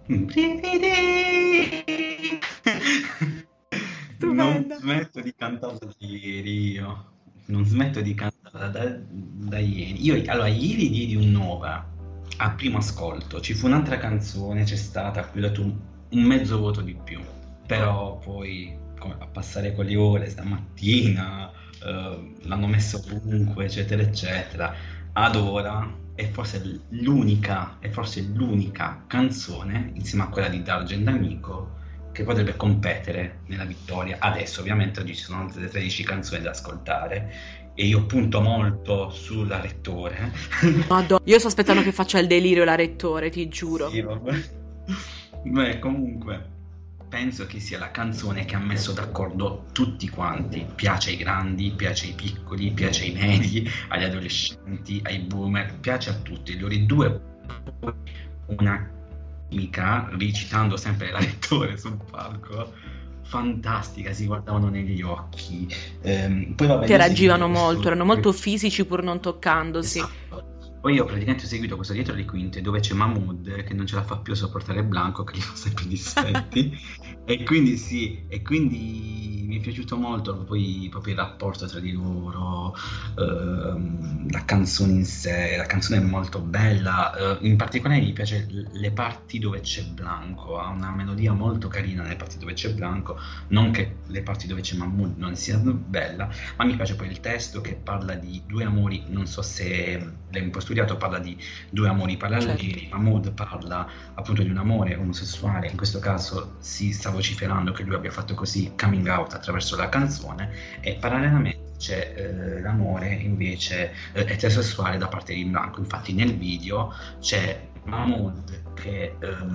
Brividi! Stupenda. Non smetto di cantare da ieri io. Non smetto di cantare da ieri. Allora, ieri diedi un 9 a primo ascolto. Ci fu un'altra canzone, c'è stata, a cui ho dato un mezzo voto di più. Però poi, a passare con le ore, stamattina, l'hanno messo ovunque, eccetera, eccetera. Ad ora è forse l'unica canzone, insieme a quella di D'Argent Amico, che potrebbe competere nella vittoria. Adesso ovviamente oggi ci sono altre 13 canzoni da ascoltare e io punto molto sulla Rettore. Madonna, io sto aspettando che faccia il delirio la Rettore, ti giuro. Sì, vabbè. Beh, comunque penso che sia la canzone che ha messo d'accordo tutti quanti, piace ai grandi, piace ai piccoli, piace ai medi, agli adolescenti, ai boomer, piace a tutti. Le ore due, una recitando sempre la Rettore sul palco, fantastica, si guardavano negli occhi, poi vabbè, interagivano molto, erano molto fisici pur non toccandosi. Esatto. Poi io praticamente ho seguito questo dietro le quinte dove c'è Mahmood che non ce la fa più a sopportare Blanco, che gli fa sempre dispetti e quindi mi è piaciuto molto poi proprio il rapporto tra di loro, la canzone in sé. La canzone è molto bella, in particolare mi piace le parti dove c'è Blanco, ha una melodia molto carina nelle parti dove c'è Blanco, non che le parti dove c'è Mahmood non siano bella, ma mi piace poi il testo che parla di due amori, non so se l'hai un po' studiato, parla di due amori paralleli. Certo. Mahmood parla appunto di un amore omosessuale, in questo caso si sta vociferando che lui abbia fatto così coming out attraverso la canzone, e parallelamente c'è l'amore invece eterosessuale da parte di Blanco. Infatti nel video c'è Mahmood che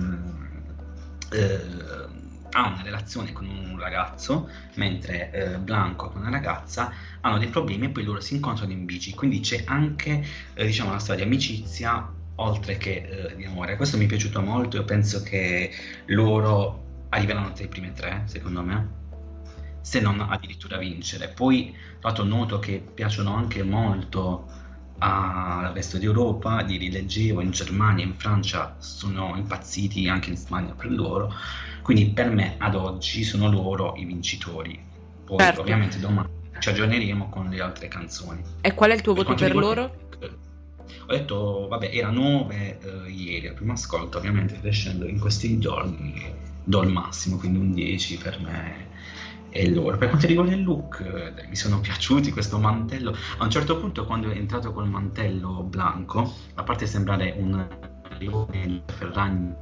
ha una relazione con un ragazzo, mentre Blanco con una ragazza hanno dei problemi e poi loro si incontrano in bici, quindi c'è anche diciamo una storia di amicizia oltre che di amore. Questo mi è piaciuto molto, io penso che loro arriveranno tra i primi 3, secondo me, se non addirittura vincere. Poi tra l'altro noto che piacciono anche molto al resto d'Europa, li rileggevo in Germania, in Francia sono impazziti, anche in Spagna per loro, quindi per me ad oggi sono loro i vincitori. Poi certo, ovviamente domani ci aggiorneremo con le altre canzoni. E qual è il tuo voto per loro? Ho detto, vabbè, era 9 ieri al primo ascolto, ovviamente crescendo in questi giorni do il massimo, quindi un 10 per me e loro. Per quanto riguarda il look, mi sono piaciuti questo mantello. A un certo punto, quando è entrato col mantello bianco, a parte sembrare un leone Ferragni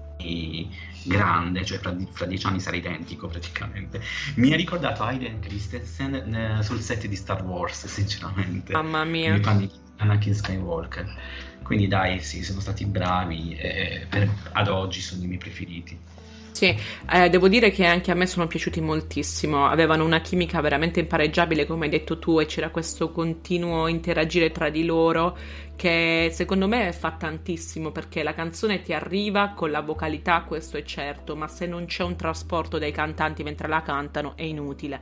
grande, cioè fra 10 anni sarà identico praticamente, mi ha ricordato Hayden Christensen sul set di Star Wars, sinceramente. Mamma mia. I panni di Anakin Skywalker. Quindi dai, sì, sono stati bravi e ad oggi sono i miei preferiti. Sì, devo dire che anche a me sono piaciuti moltissimo, avevano una chimica veramente impareggiabile, come hai detto tu, e c'era questo continuo interagire tra di loro che secondo me fa tantissimo, perché la canzone ti arriva con la vocalità, questo è certo, ma se non c'è un trasporto dai cantanti mentre la cantano è inutile.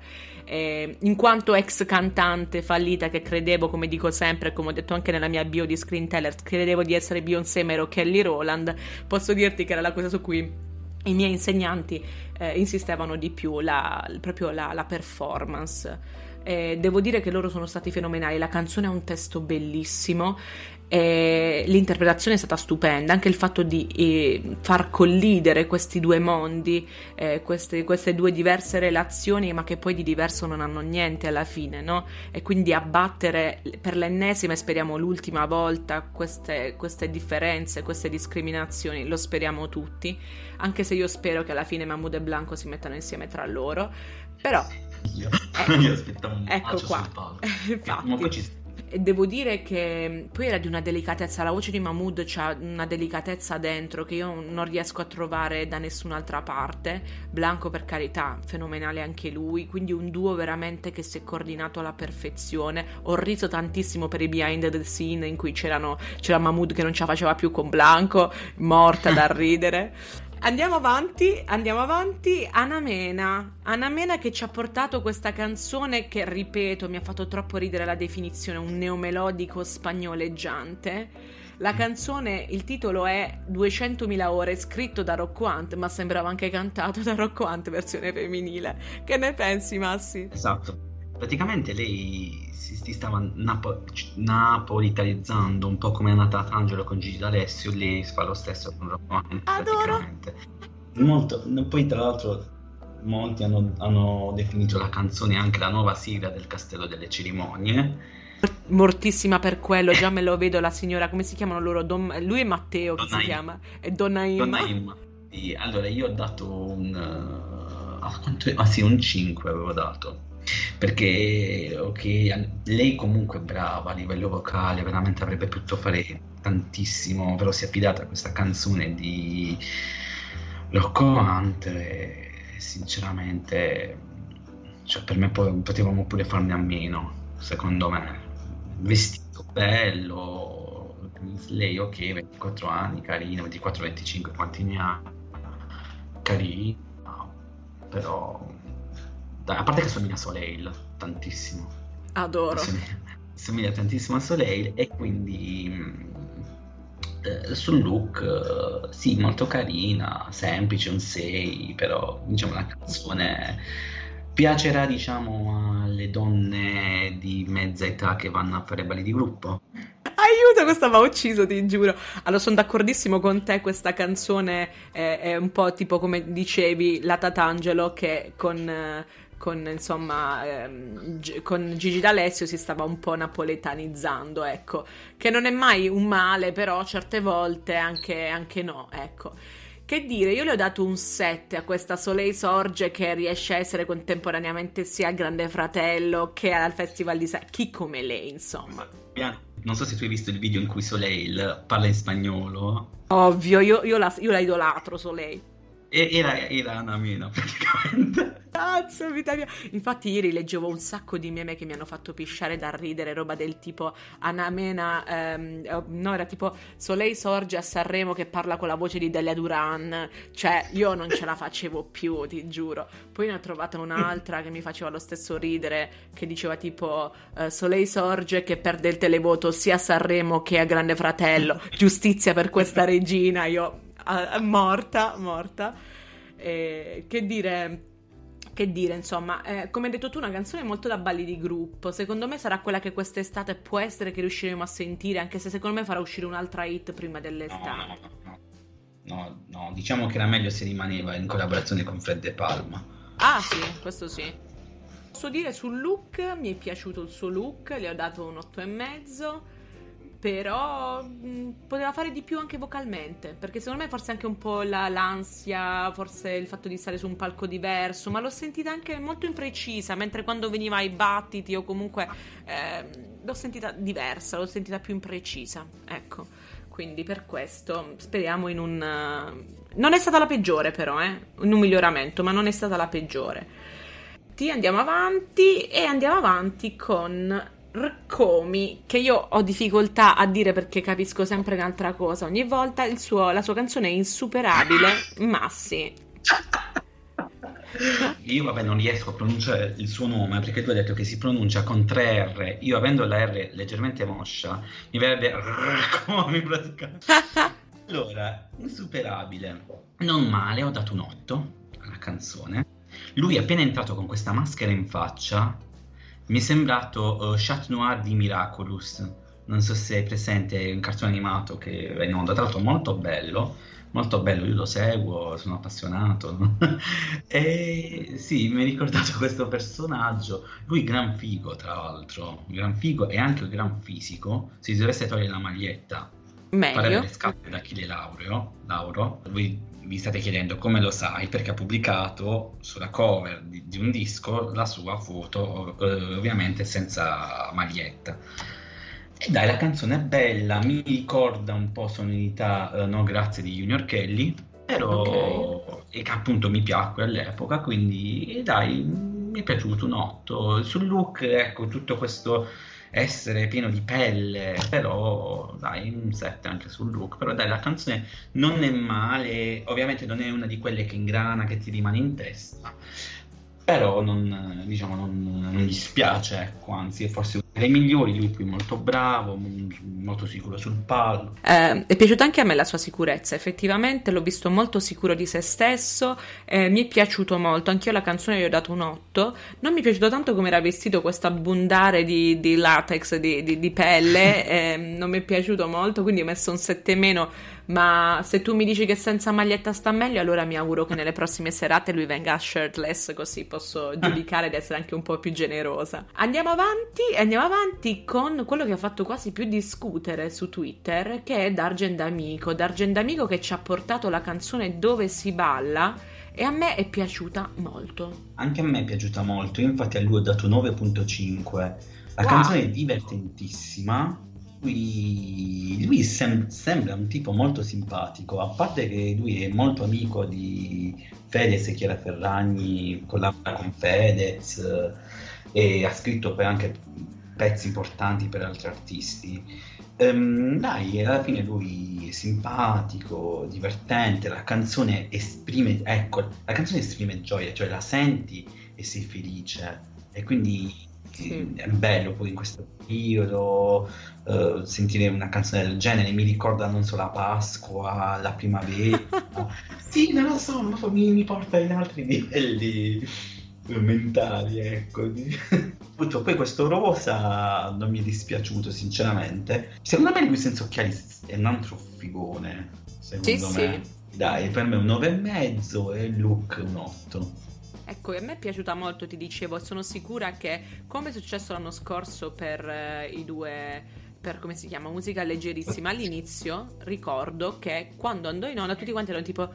In quanto ex cantante fallita che credevo, come dico sempre, come ho detto anche nella mia bio di Screenteller, credevo di essere Beyoncé ma ero Kelly Rowland, posso dirti che era la cosa su cui i miei insegnanti insistevano di più, proprio la performance. Devo dire che loro sono stati fenomenali, la canzone ha un testo bellissimo, l'interpretazione è stata stupenda, anche il fatto di far collidere questi due mondi, queste due diverse relazioni, ma che poi di diverso non hanno niente alla fine, no? E quindi abbattere per l'ennesima e speriamo l'ultima volta queste differenze, queste discriminazioni, lo speriamo tutti, anche se io spero che alla fine Mahmood e Blanco si mettano insieme tra loro, però Io aspettavo un ecco bacio qua. sul palco. Infatti. Comunque ci E devo dire che poi era di una delicatezza, la voce di Mahmood c'ha una delicatezza dentro che io non riesco a trovare da nessun'altra parte. Blanco, per carità, fenomenale anche lui, quindi un duo veramente che si è coordinato alla perfezione. Ho riso tantissimo per i behind the scene in cui c'era Mahmood che non ce la faceva più con Blanco, morta da ridere. Andiamo avanti. Ana Mena che ci ha portato questa canzone che, ripeto, mi ha fatto troppo ridere la definizione, un neomelodico spagnoleggiante. La canzone, il titolo è 200.000 ore, scritto da Rocco Hunt, ma sembrava anche cantato da Rocco Hunt versione femminile. Che ne pensi, Massi? Esatto. Praticamente lei si stava napolitanizzando, un po' come è nata Angelo con Gigi D'Alessio, lei fa lo stesso con Rocco Hunt, Adoro! praticamente. Poi tra l'altro molti hanno definito la canzone anche la nuova sigla del Castello delle Cerimonie. Mortissima per quello, già me lo vedo la signora, come si chiamano loro? Lui è Matteo, che si Donna chiama? È Donna Imma. Sì, allora io ho dato un 5 avevo dato. Perché lei comunque è brava a livello vocale, veramente avrebbe potuto fare tantissimo, però si è affidata a questa canzone di Rocco Hunt e sinceramente, cioè, per me potevamo pure farne a meno, secondo me. Vestito bello, lei 24 anni, carina, 24-25 quanti ne ha, carina, però dai, a parte che somiglia a Soleil tantissimo, Adoro. somiglia tantissimo a Soleil e quindi sul look sì, molto carina, semplice, un 6, però diciamo la canzone piacerà, diciamo, alle donne di mezza età che vanno a fare balli di gruppo. Aiuto, questo mi ha ucciso, ti giuro. Allora, sono d'accordissimo con te, questa canzone è un po' tipo, come dicevi, la Tatangelo che con Gigi D'Alessio si stava un po' napoletanizzando, ecco, che non è mai un male, però certe volte anche no, ecco. Che dire, io le ho dato un 7 a questa Soleil Sorge che riesce a essere contemporaneamente sia al Grande Fratello che al Festival di chi come lei, insomma. Non so se tu hai visto il video in cui Soleil parla in spagnolo. Ovvio, io la idolatro Soleil. Era Ana Mena praticamente. Cazzo, vita mia. Infatti ieri leggevo un sacco di meme che mi hanno fatto pisciare da ridere, roba del tipo Ana Mena, no, era tipo Soleil Sorge a Sanremo che parla con la voce di Delia Duran, cioè io non ce la facevo più, ti giuro. Poi ne ho trovata un'altra che mi faceva lo stesso ridere, che diceva tipo Soleil Sorge che perde il televoto sia a Sanremo che a Grande Fratello, giustizia per questa regina, io morta. Che dire, Che dire, insomma, come hai detto tu, una canzone molto da balli di gruppo. Secondo me sarà quella che quest'estate può essere che riusciremo a sentire, anche se secondo me farà uscire un'altra hit prima dell'estate. No, diciamo che era meglio se rimaneva in collaborazione con Fred De Palma. Ah sì, questo sì. Posso dire sul look, mi è piaciuto il suo look, le ho dato un 8,5, però poteva fare di più anche vocalmente, perché secondo me forse anche un po' l'ansia, forse il fatto di stare su un palco diverso, ma l'ho sentita anche molto imprecisa, mentre quando veniva ai battiti o comunque l'ho sentita diversa, l'ho sentita più imprecisa, ecco, quindi per questo speriamo in un... non è stata la peggiore però, in un miglioramento, ma non è stata la peggiore. Andiamo avanti con Rkomi, che io ho difficoltà a dire perché capisco sempre un'altra cosa ogni volta. La sua canzone è insuperabile, ma sì. Io vabbè non riesco a pronunciare il suo nome perché tu hai detto che si pronuncia con 3 R. Io avendo la R leggermente moscia mi verrebbe Rkomi praticamente. Allora, insuperabile, non male, ho dato un 8 alla canzone. Lui appena entrato con questa maschera in faccia mi è sembrato Chat Noir di Miraculous, non so se è presente, un cartone animato che è in onda, tra l'altro molto bello, io lo seguo, sono appassionato, no? E sì, mi ha ricordato questo personaggio, lui gran figo tra l'altro, gran figo e anche un gran fisico, se si dovesse togliere la maglietta, fare le scarpe da Achille Lauro, voi vi state chiedendo come lo sai, perché ha pubblicato sulla cover di un disco la sua foto, ovviamente senza maglietta. E dai, la canzone è bella, mi ricorda un po' sonorità No Grazie di Junior Kelly, però e che appunto mi piacque all'epoca, quindi dai, mi è piaciuto un 8. Sul look, ecco, tutto questo essere pieno di pelle, però dai, un 7 anche sul look. Però dai, la canzone non è male, ovviamente non è una di quelle che ingrana, che ti rimane in testa, però non gli dispiace, ecco, anzi è forse uno dei migliori. Lui qui molto bravo, molto sicuro sul palco. È piaciuta anche a me la sua sicurezza, effettivamente l'ho visto molto sicuro di se stesso, mi è piaciuto molto, anch'io la canzone gli ho dato un 8. Non mi è piaciuto tanto come era vestito, questo abbondare di latex, di pelle, non mi è piaciuto molto, quindi ho messo un 7 meno. Ma se tu mi dici che senza maglietta sta meglio, allora mi auguro che nelle prossime serate lui venga shirtless, così posso giudicare ed essere anche un po' più generosa. Andiamo avanti con quello che ha fatto quasi più discutere su Twitter, che è Dargen D'Amico, che ci ha portato la canzone Dove si balla, e a me è piaciuta molto. Anche a me è piaciuta molto, io infatti a lui ho dato 9.5. La canzone è divertentissima. Lui sembra un tipo molto simpatico, a parte che lui è molto amico di Fedez e Chiara Ferragni, collabora con Fedez e ha scritto poi anche pezzi importanti per altri artisti. Dai, alla fine lui è simpatico, divertente, la canzone esprime gioia, cioè la senti e sei felice, e quindi sì, è bello poi in questo periodo sentire una canzone del genere. Mi ricorda, non so, la Pasqua, la primavera. Sì, non lo so, ma mi porta in altri livelli mentali, ecco. Poi questo rosa non mi è dispiaciuto sinceramente. Secondo me lui senza occhiali è un altro figone, secondo me. Sì. Dai, per me un 9,5 e il look un 8. Ecco, a me è piaciuta molto, ti dicevo, sono sicura che, come è successo l'anno scorso per i due, per come si chiama, musica leggerissima, all'inizio ricordo che quando andò in onda tutti quanti erano tipo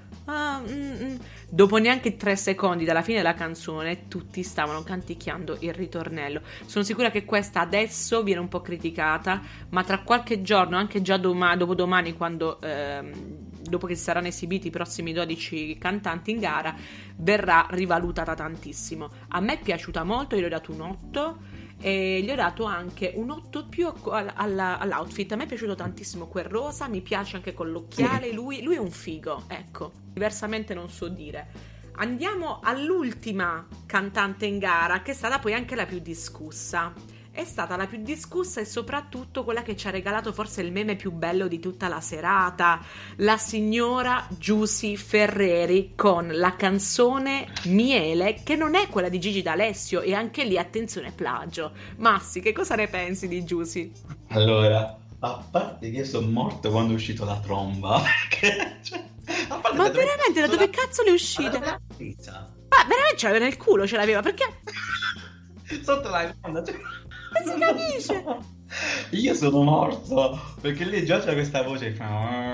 dopo neanche 3 secondi dalla fine della canzone tutti stavano canticchiando il ritornello. Sono sicura che questa adesso viene un po' criticata, ma tra qualche giorno, anche già dopodomani, quando dopo che si saranno esibiti i prossimi 12 cantanti in gara, verrà rivalutata tantissimo. A me è piaciuta molto, io gli ho dato un 8 e gli ho dato anche un 8 più all'outfit. A me è piaciuto tantissimo quel rosa, mi piace anche con l'occhiale, lui è un figo, ecco, diversamente non so dire. Andiamo all'ultima cantante in gara, che è stata poi anche la più discussa. è stata la più discussa e soprattutto quella che ci ha regalato forse il meme più bello di tutta la serata, la signora Giusy Ferreri con la canzone Miele, che non è quella di Gigi D'Alessio, e anche lì attenzione plagio. Massi, che cosa ne pensi di Giusy? Allora, a parte che sono morto quando è uscito la tromba, perché, ma veramente da dove cazzo le è uscita? Ma veramente ce l'aveva nel culo, ce l'aveva, perché? Sotto la gonna, non si capisce. Io sono morto perché lei già c'era questa voce e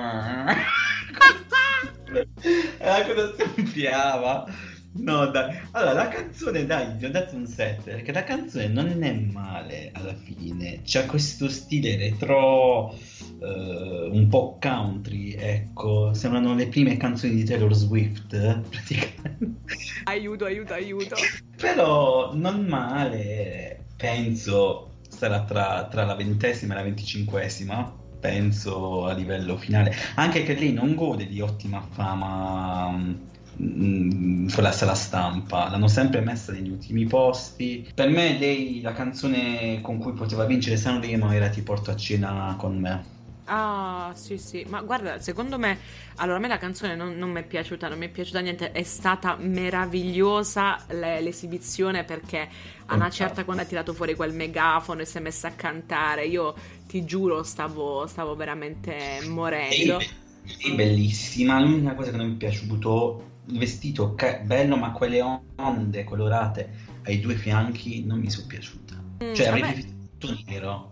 la cosa sempliava. No dai, allora la canzone, dai, gli ho dato un 7 perché la canzone non è male alla fine, c'ha questo stile retro, un po' country, ecco, sembrano le prime canzoni di Taylor Swift praticamente. Aiuto. Però non male, penso sarà tra la 20ª e la 25ª, penso a livello finale, anche che lei non gode di ottima fama con la sala stampa, l'hanno sempre messa negli ultimi posti. Per me lei, la canzone con cui poteva vincere Sanremo era Ti porto a cena con me. Ah, sì, ma guarda, secondo me, allora a me la canzone non mi è piaciuta, non mi è piaciuta niente, è stata meravigliosa l'esibizione, perché a una certa, quando ha tirato fuori quel megafono e si è messa a cantare, io ti giuro stavo veramente morendo. È bellissima, l'unica cosa che non mi è piaciuto, il vestito bello, ma quelle onde colorate ai due fianchi non mi sono piaciute, cioè avrei preferito nero.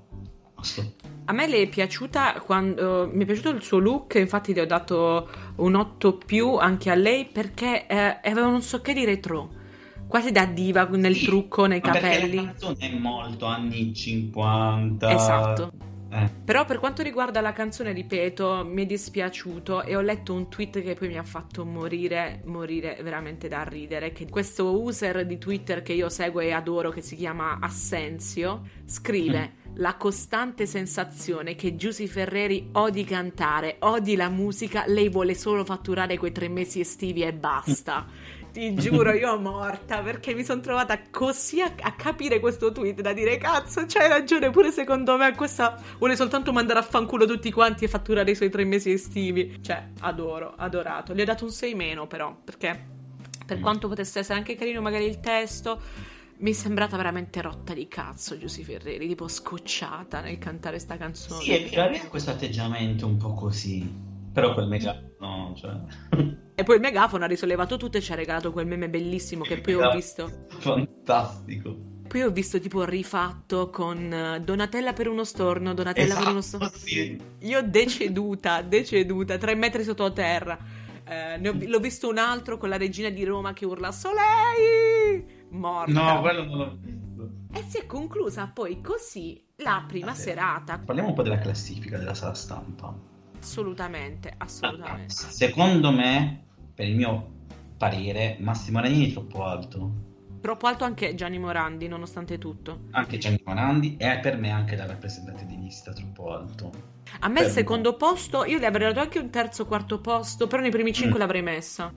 A me le è piaciuta quando mi è piaciuto il suo look, infatti le ho dato un 8+, anche a lei, perché aveva un so che di retro, quasi da diva nel trucco, nei capelli. La canzone è molto anni 50. Esatto. Però per quanto riguarda la canzone, ripeto, mi è dispiaciuto, e ho letto un tweet che poi mi ha fatto morire veramente da ridere, che questo user di Twitter che io seguo e adoro, che si chiama Assenzio, scrive: la costante sensazione che Giusy Ferreri odi cantare, odi la musica, lei vuole solo fatturare quei 3 mesi estivi e basta. Ti giuro, io morta, perché mi sono trovata così a capire questo tweet, da dire cazzo, c'hai ragione, pure secondo me questa vuole soltanto mandare a fanculo tutti quanti e fatturare i suoi 3 mesi estivi. Cioè, adorato. Gli ho dato un 6- però, perché per quanto potesse essere anche carino magari il testo, mi è sembrata veramente rotta di cazzo Giusy Ferreri, tipo scocciata nel cantare sta canzone. Sì, è vero, aveva questo atteggiamento un po' così. Però quel megafono, cioè... E poi il megafono ha risollevato tutto e ci ha regalato quel meme bellissimo che poi ho visto. Fantastico. Poi ho visto tipo rifatto con Donatella per uno storno, Donatella per uno storno. Sì. Io deceduta, 3 metri sottoterra. L'ho visto un altro con la regina di Roma che urla Soleil! Morta. No, quello non l'ho visto. E si è conclusa poi così la prima serata. Parliamo un po' della classifica della sala stampa. Assolutamente. Secondo me, per il mio parere, Massimo Ranieri è troppo alto. Troppo alto anche Gianni Morandi, nonostante tutto. Anche Gianni Morandi, e per me anche la rappresentante di lista troppo alto. A me il secondo posto, io le avrei dato anche un terzo, quarto posto, però nei primi 5 l'avrei messa.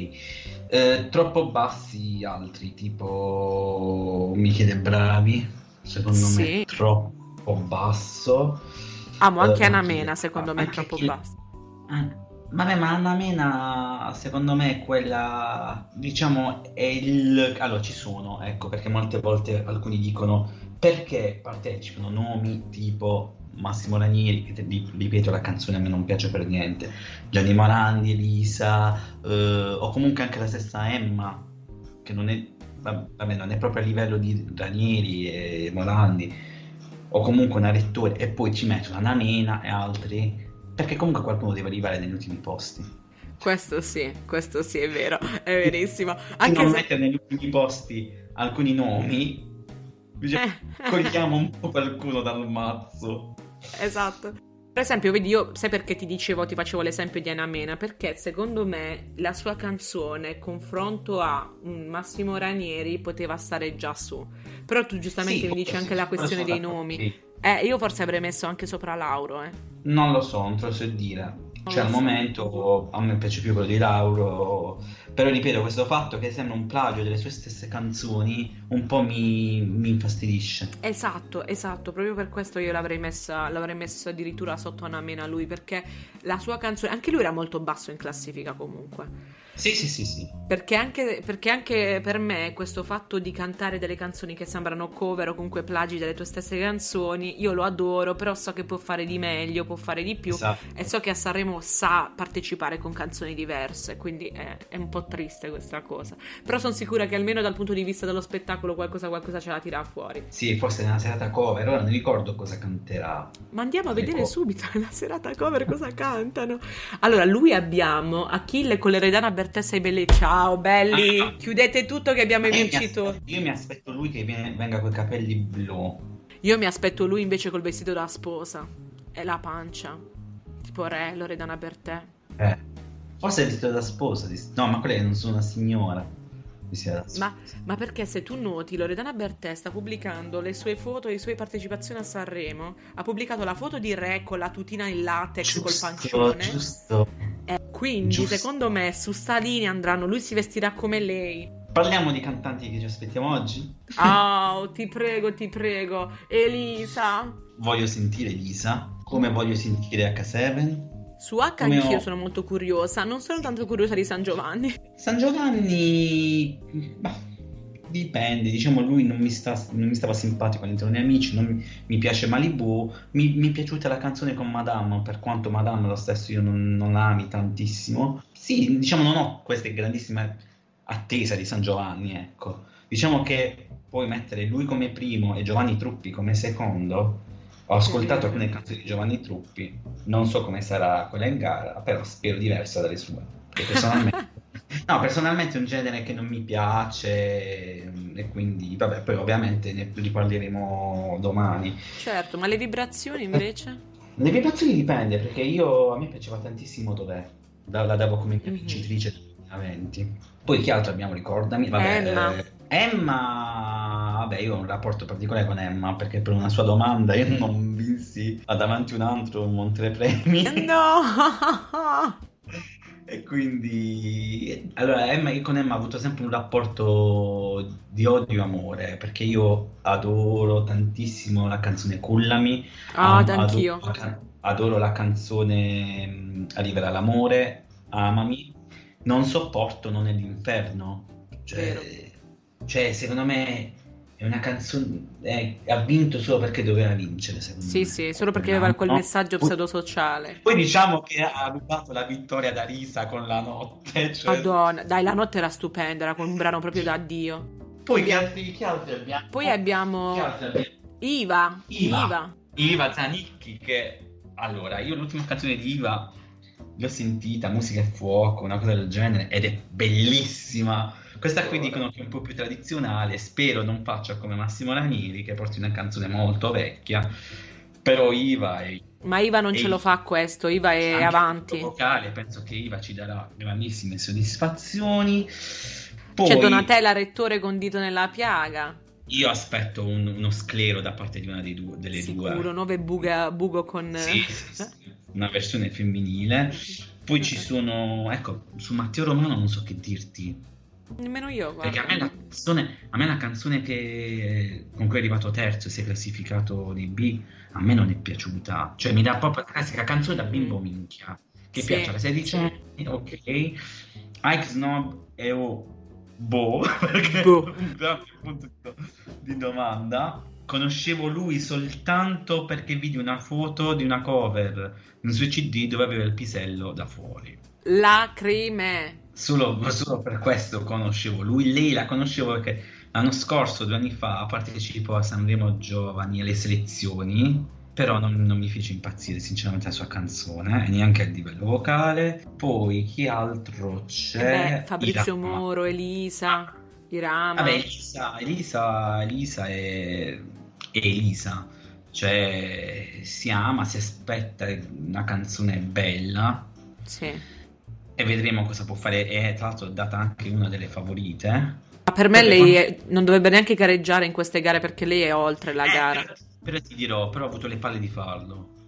Ok. Troppo bassi altri, tipo Michele Bravi, secondo me troppo basso. Amo anche Anna Mena, secondo me è troppo basso. Vabbè, ma Anna Mena secondo me è quella, diciamo, è il... Allora ci sono, ecco, perché molte volte alcuni dicono perché partecipano nomi tipo Massimo Ranieri, che ripeto, la canzone a me non piace per niente, Gianni Morandi, Elisa, o comunque anche la stessa Emma, che non è, vabbè, non è proprio a livello di Ranieri e Morandi, o comunque una Rettore, e poi ci mettono Anna Mena e altri, perché comunque qualcuno deve arrivare negli ultimi posti. Questo sì, è vero, è verissimo. Anche se non mettere negli ultimi posti alcuni nomi, cogliamo un po' qualcuno dal mazzo. Esatto. Per esempio, vedi, io sai perché ti facevo l'esempio di Anna Mena? Perché secondo me la sua canzone, confronto a Massimo Ranieri, poteva stare già su. Però tu giustamente mi dici anche la questione dei nomi. Io forse avrei messo anche sopra Lauro, Non lo so, non te lo so dire. Non Cioè lo al so. momento a me piace più quello di Lauro, però ripeto, questo fatto che sembra un plagio delle sue stesse canzoni un po' mi infastidisce. Esatto, esatto, proprio per questo io l'avrei messa addirittura sotto Anamena lui, perché la sua canzone, anche lui era molto basso in classifica comunque. Sì, sì, sì, sì. Perché anche per me questo fatto di cantare delle canzoni che sembrano cover o comunque plagi delle tue stesse canzoni, io lo adoro, però so che può fare di meglio, può fare di più Esatto. e so che a Sanremo sa partecipare con canzoni diverse, quindi è un po' triste questa cosa. Però sono sicura che almeno dal punto di vista dello spettacolo qualcosa ce la tira fuori. Sì, forse nella serata cover, ora non ricordo cosa canterà. Ma andiamo a Le vedere cover. subito nella serata cover cosa cantano. Allora, lui abbiamo Achille con Loredana Bertessa e Belle. Ciao, belli! Chiudete tutto che abbiamo i vincitori. Io mi aspetto lui che venga con i capelli blu. Io mi aspetto lui invece col vestito da sposa e la pancia. Tipo re, Loredana Bertè. Eh. Forse è vestito da sposa. No, ma quella non sono una signora. Ma perché se tu noti, Loredana Bertè sta pubblicando le sue foto e le sue partecipazioni a Sanremo. Ha pubblicato la foto di re con la tutina in latex col pancione. Giusto. Quindi, Giusto. secondo me, su sta linea andranno. Lui si vestirà come lei. Parliamo di cantanti che ci aspettiamo oggi. Oh, ti prego, ti prego. Elisa. Voglio sentire Lisa, come voglio sentire H7. Su H Come anch'io ho- sono molto curiosa. Non sono tanto curiosa di San Giovanni. San Giovanni, bah, dipende, diciamo lui non mi stava simpatico all'interno degli amici, mi piace Malibu, mi è piaciuta la canzone con Madame, per quanto Madame lo stesso io non la ami tantissimo. Sì, diciamo non ho queste grandissime attese di San Giovanni, ecco. Diciamo che puoi mettere lui come primo e Giovanni Truppi come secondo. Ho ascoltato alcune canzoni di Giovanni Truppi, non so come sarà quella in gara, però spero diversa dalle sue. Perché personalmente è un genere che non mi piace e quindi, vabbè, poi ovviamente ne riparleremo domani. Certo, ma le vibrazioni invece? Le vibrazioni dipende, perché a me piaceva tantissimo Dov'è, la davo come vincitrice del 2020. Poi chi altro abbiamo, ricordami? Vabbè, Emma, vabbè, io ho un rapporto particolare con Emma, perché per una sua domanda io non vinsi davanti un altro montepremi. No! E quindi, allora, io con Emma ho avuto sempre un rapporto di odio e amore, perché io adoro tantissimo la canzone Cullami, Anch'io. adoro la canzone Arriverà l'amore, Amami, non sopporto Non è l'inferno, Vero. cioè secondo me è una canzone, ha vinto solo perché doveva vincere, secondo me. Sì, solo perché aveva quel No? messaggio pseudo-sociale. Poi diciamo che ha rubato la vittoria da Risa con La notte. Cioè... Madonna, dai, la notte era stupenda, era con un brano proprio da Dio. Poi chi altri abbiamo? Poi abbiamo Chi altri abbiamo? Iva. Zanicchi, che... Allora, io l'ultima canzone di Iva l'ho sentita, Musica e fuoco, una cosa del genere, ed è bellissima. Questa qui dicono che è un po' più tradizionale, spero non faccia come Massimo Ranieri, che porti una canzone molto vecchia, però Iva è... Ma Iva non ce lo fa questo, Iva è anche avanti. il vocale, penso che Iva ci darà grandissime soddisfazioni. Poi C'è Donatella Rettore con Dito nella piaga. io aspetto uno sclero da parte di una delle Sicuro, due. 9 bugo con... Sì, una versione femminile. Poi ci sono, ecco, su Matteo Romano non so che dirti. Nemmeno io, guarda. Perché a me la canzone con cui è arrivato terzo e si è classificato nei B, a me non è piaciuta. Cioè mi dà proprio la classica canzone da bimbo minchia, che Sì, piace alla 16 anni, ok. Ike Snob e perché Boh. un grande punto di domanda. Conoscevo lui soltanto perché vidi una foto di una cover in suo CD dove aveva il pisello da fuori. Lacrime. Solo per questo conoscevo lui. Lei la conoscevo perché l'anno scorso, 2 anni fa, partecipò a Sanremo Giovani alle selezioni, però non mi fece impazzire sinceramente la sua canzone, e neanche a livello vocale. Poi chi altro c'è? Fabrizio Irama. Moro, Elisa, Irama. Vabbè, Elisa è Elisa, cioè si ama, si aspetta una canzone bella. Sì. E vedremo cosa può fare. E tra l'altro è data anche una delle favorite. Ma per me lei non dovrebbe neanche gareggiare in queste gare perché lei è oltre la gara. Però ti dirò, però ha avuto le palle di farlo.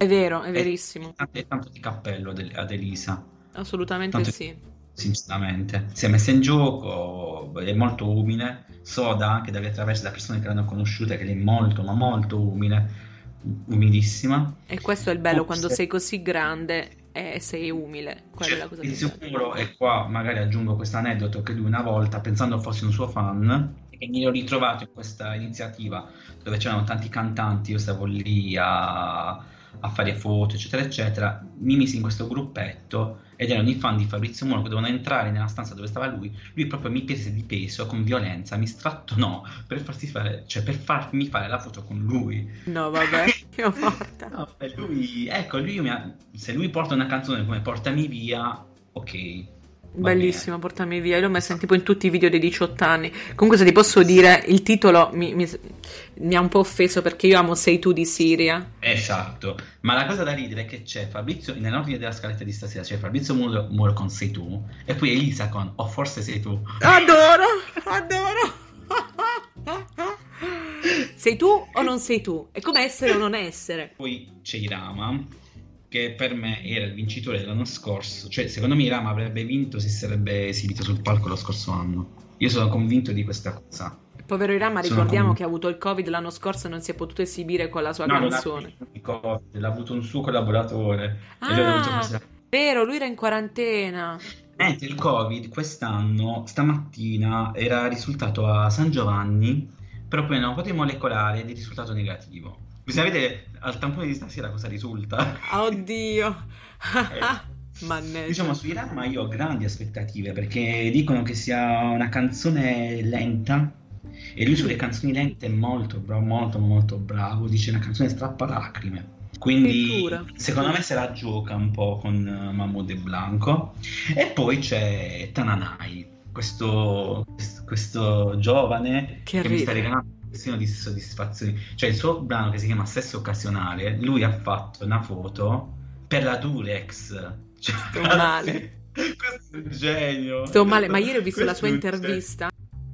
È vero, è verissimo. E tanto di cappello ad Elisa. Assolutamente Tanto, sì. sinceramente, si è messa in gioco, è molto umile, so anche attraverso da persone che l'hanno conosciuta che lei è molto, ma molto umile, umilissima. E questo è il bello, quando sei così grande e sei umile, quella è la cosa Di più bella. sicuro, e qua magari aggiungo questo aneddoto, che lui una volta, pensando fossi un suo fan, e mi ero ritrovato in questa iniziativa dove c'erano tanti cantanti, io stavo lì a fare foto, eccetera, eccetera, mi misi in questo gruppetto ed erano i fan di Fabrizio Moro che dovevano entrare nella stanza dove stava lui proprio mi prese di peso con violenza, mi strattonò per farmi fare la foto con lui. No, vabbè, io morta. No, se lui porta una canzone come Portami via, ok. Bellissima, Portami via, io l'ho messa tipo in tutti i video dei 18 anni. Comunque, se ti posso dire, il titolo mi ha un po' offeso perché io amo Sei tu di Siria. Esatto, ma la cosa da ridere è che c'è Fabrizio, nell'ordine della scaletta di stasera c'è Fabrizio Muro con Sei tu e poi Elisa con O forse sei tu. Adoro. Sei tu o non sei tu? È come essere o non essere. Poi c'è Irama, che per me era il vincitore dell'anno scorso, cioè secondo me Irama avrebbe vinto se si sarebbe esibito sul palco lo scorso anno. Io sono convinto di questa cosa. Povero Irama, ricordiamo che ha avuto il Covid l'anno scorso e non si è potuto esibire con la sua canzone. L'ha avuto un suo collaboratore. Vero, lui era in quarantena. Mentre il Covid quest'anno, stamattina, era risultato a San Giovanni, però poi hanno fatto il molecolare ed è risultato negativo. Bisogna vedere al tampone di stasera cosa risulta. Oddio. Mannaggia. Diciamo, su Irama io ho grandi aspettative perché dicono che sia una canzone lenta e lui sulle canzoni lente è molto bravo, molto molto bravo, dice una canzone strappalacrime. Quindi secondo me se la gioca un po' con Mahmood e Blanco. E poi c'è Tananai, questo giovane che mi sta regalando di soddisfazioni, cioè il suo brano che si chiama Sesso Occasionale, lui ha fatto una foto per la Durex, cioè, sto male. Questo è un genio, sto male, ma ieri ho visto la sua intervista,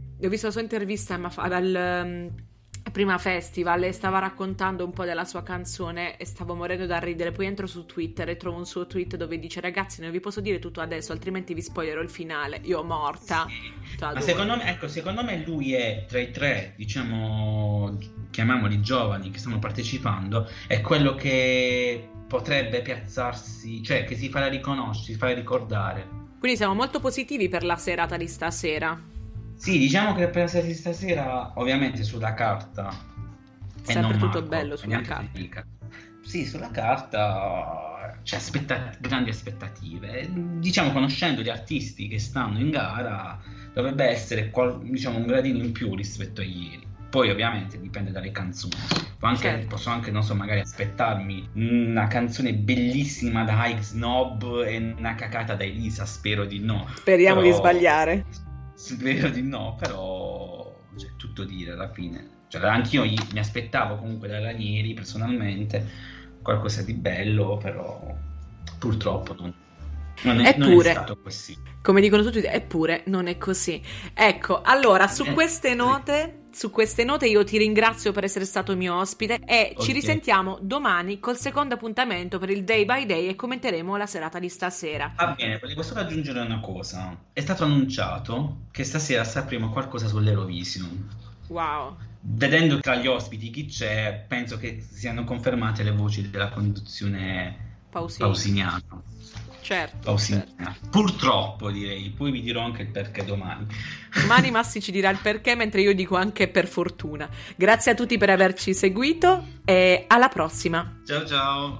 dal prima festival e stava raccontando un po' della sua canzone e stavo morendo da ridere. Poi entro su Twitter e trovo un suo tweet dove dice: ragazzi, non vi posso dire tutto adesso, altrimenti vi spoilerò il finale. Io morta. Sì. Ma secondo me lui è tra i tre, diciamo, chiamiamoli giovani che stanno partecipando, è quello che potrebbe piazzarsi, cioè che si farà riconoscere, si farà ricordare. Quindi siamo molto positivi per la serata di stasera. Sì, diciamo che per la serie di stasera, ovviamente sulla carta è sempre tutto bello sulla carta. Sì, sulla carta c'è grandi aspettative. Diciamo, conoscendo gli artisti che stanno in gara, dovrebbe essere diciamo un gradino in più rispetto a ieri. Poi ovviamente dipende dalle canzoni. Posso anche, non so, magari aspettarmi una canzone bellissima da High Snob e una cacata da Elisa, spero di no. Speriamo di sbagliare. Spero di no, però c'è tutto dire alla fine. Cioè, anch'io mi aspettavo comunque da Ranieri personalmente qualcosa di bello, però purtroppo non è stato così. Come dicono tutti, eppure non è così. Ecco, allora, su queste note io ti ringrazio per essere stato mio ospite e ci risentiamo domani col secondo appuntamento per il Day by Day e commenteremo la serata di stasera. Va bene, volevo solo aggiungere una cosa. È stato annunciato che stasera sapremo qualcosa sull'Eurovision. Wow. Vedendo tra gli ospiti chi c'è, penso che siano confermate le voci della conduzione pausiniana. Certo. Purtroppo, direi. Poi vi dirò anche il perché domani. Domani Massi ci dirà il perché, mentre io dico anche per fortuna. Grazie a tutti per averci seguito e alla prossima. Ciao ciao.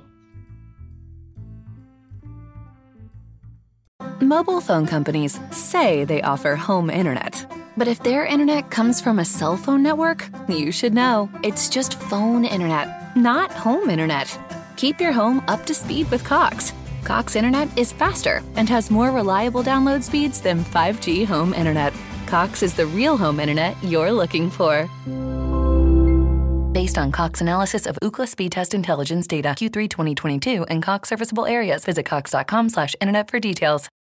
Mobile phone companies say they offer home internet. But if their internet comes from a cell phone network, you should know. It's just phone internet, not home internet. Keep your home up to speed with Cox. Cox Internet is faster and has more reliable download speeds than 5G home internet. Cox is the real home internet you're looking for. Based on Cox analysis of Ookla speed test intelligence data Q3 2022 and Cox serviceable areas, visit cox.com/internet for details.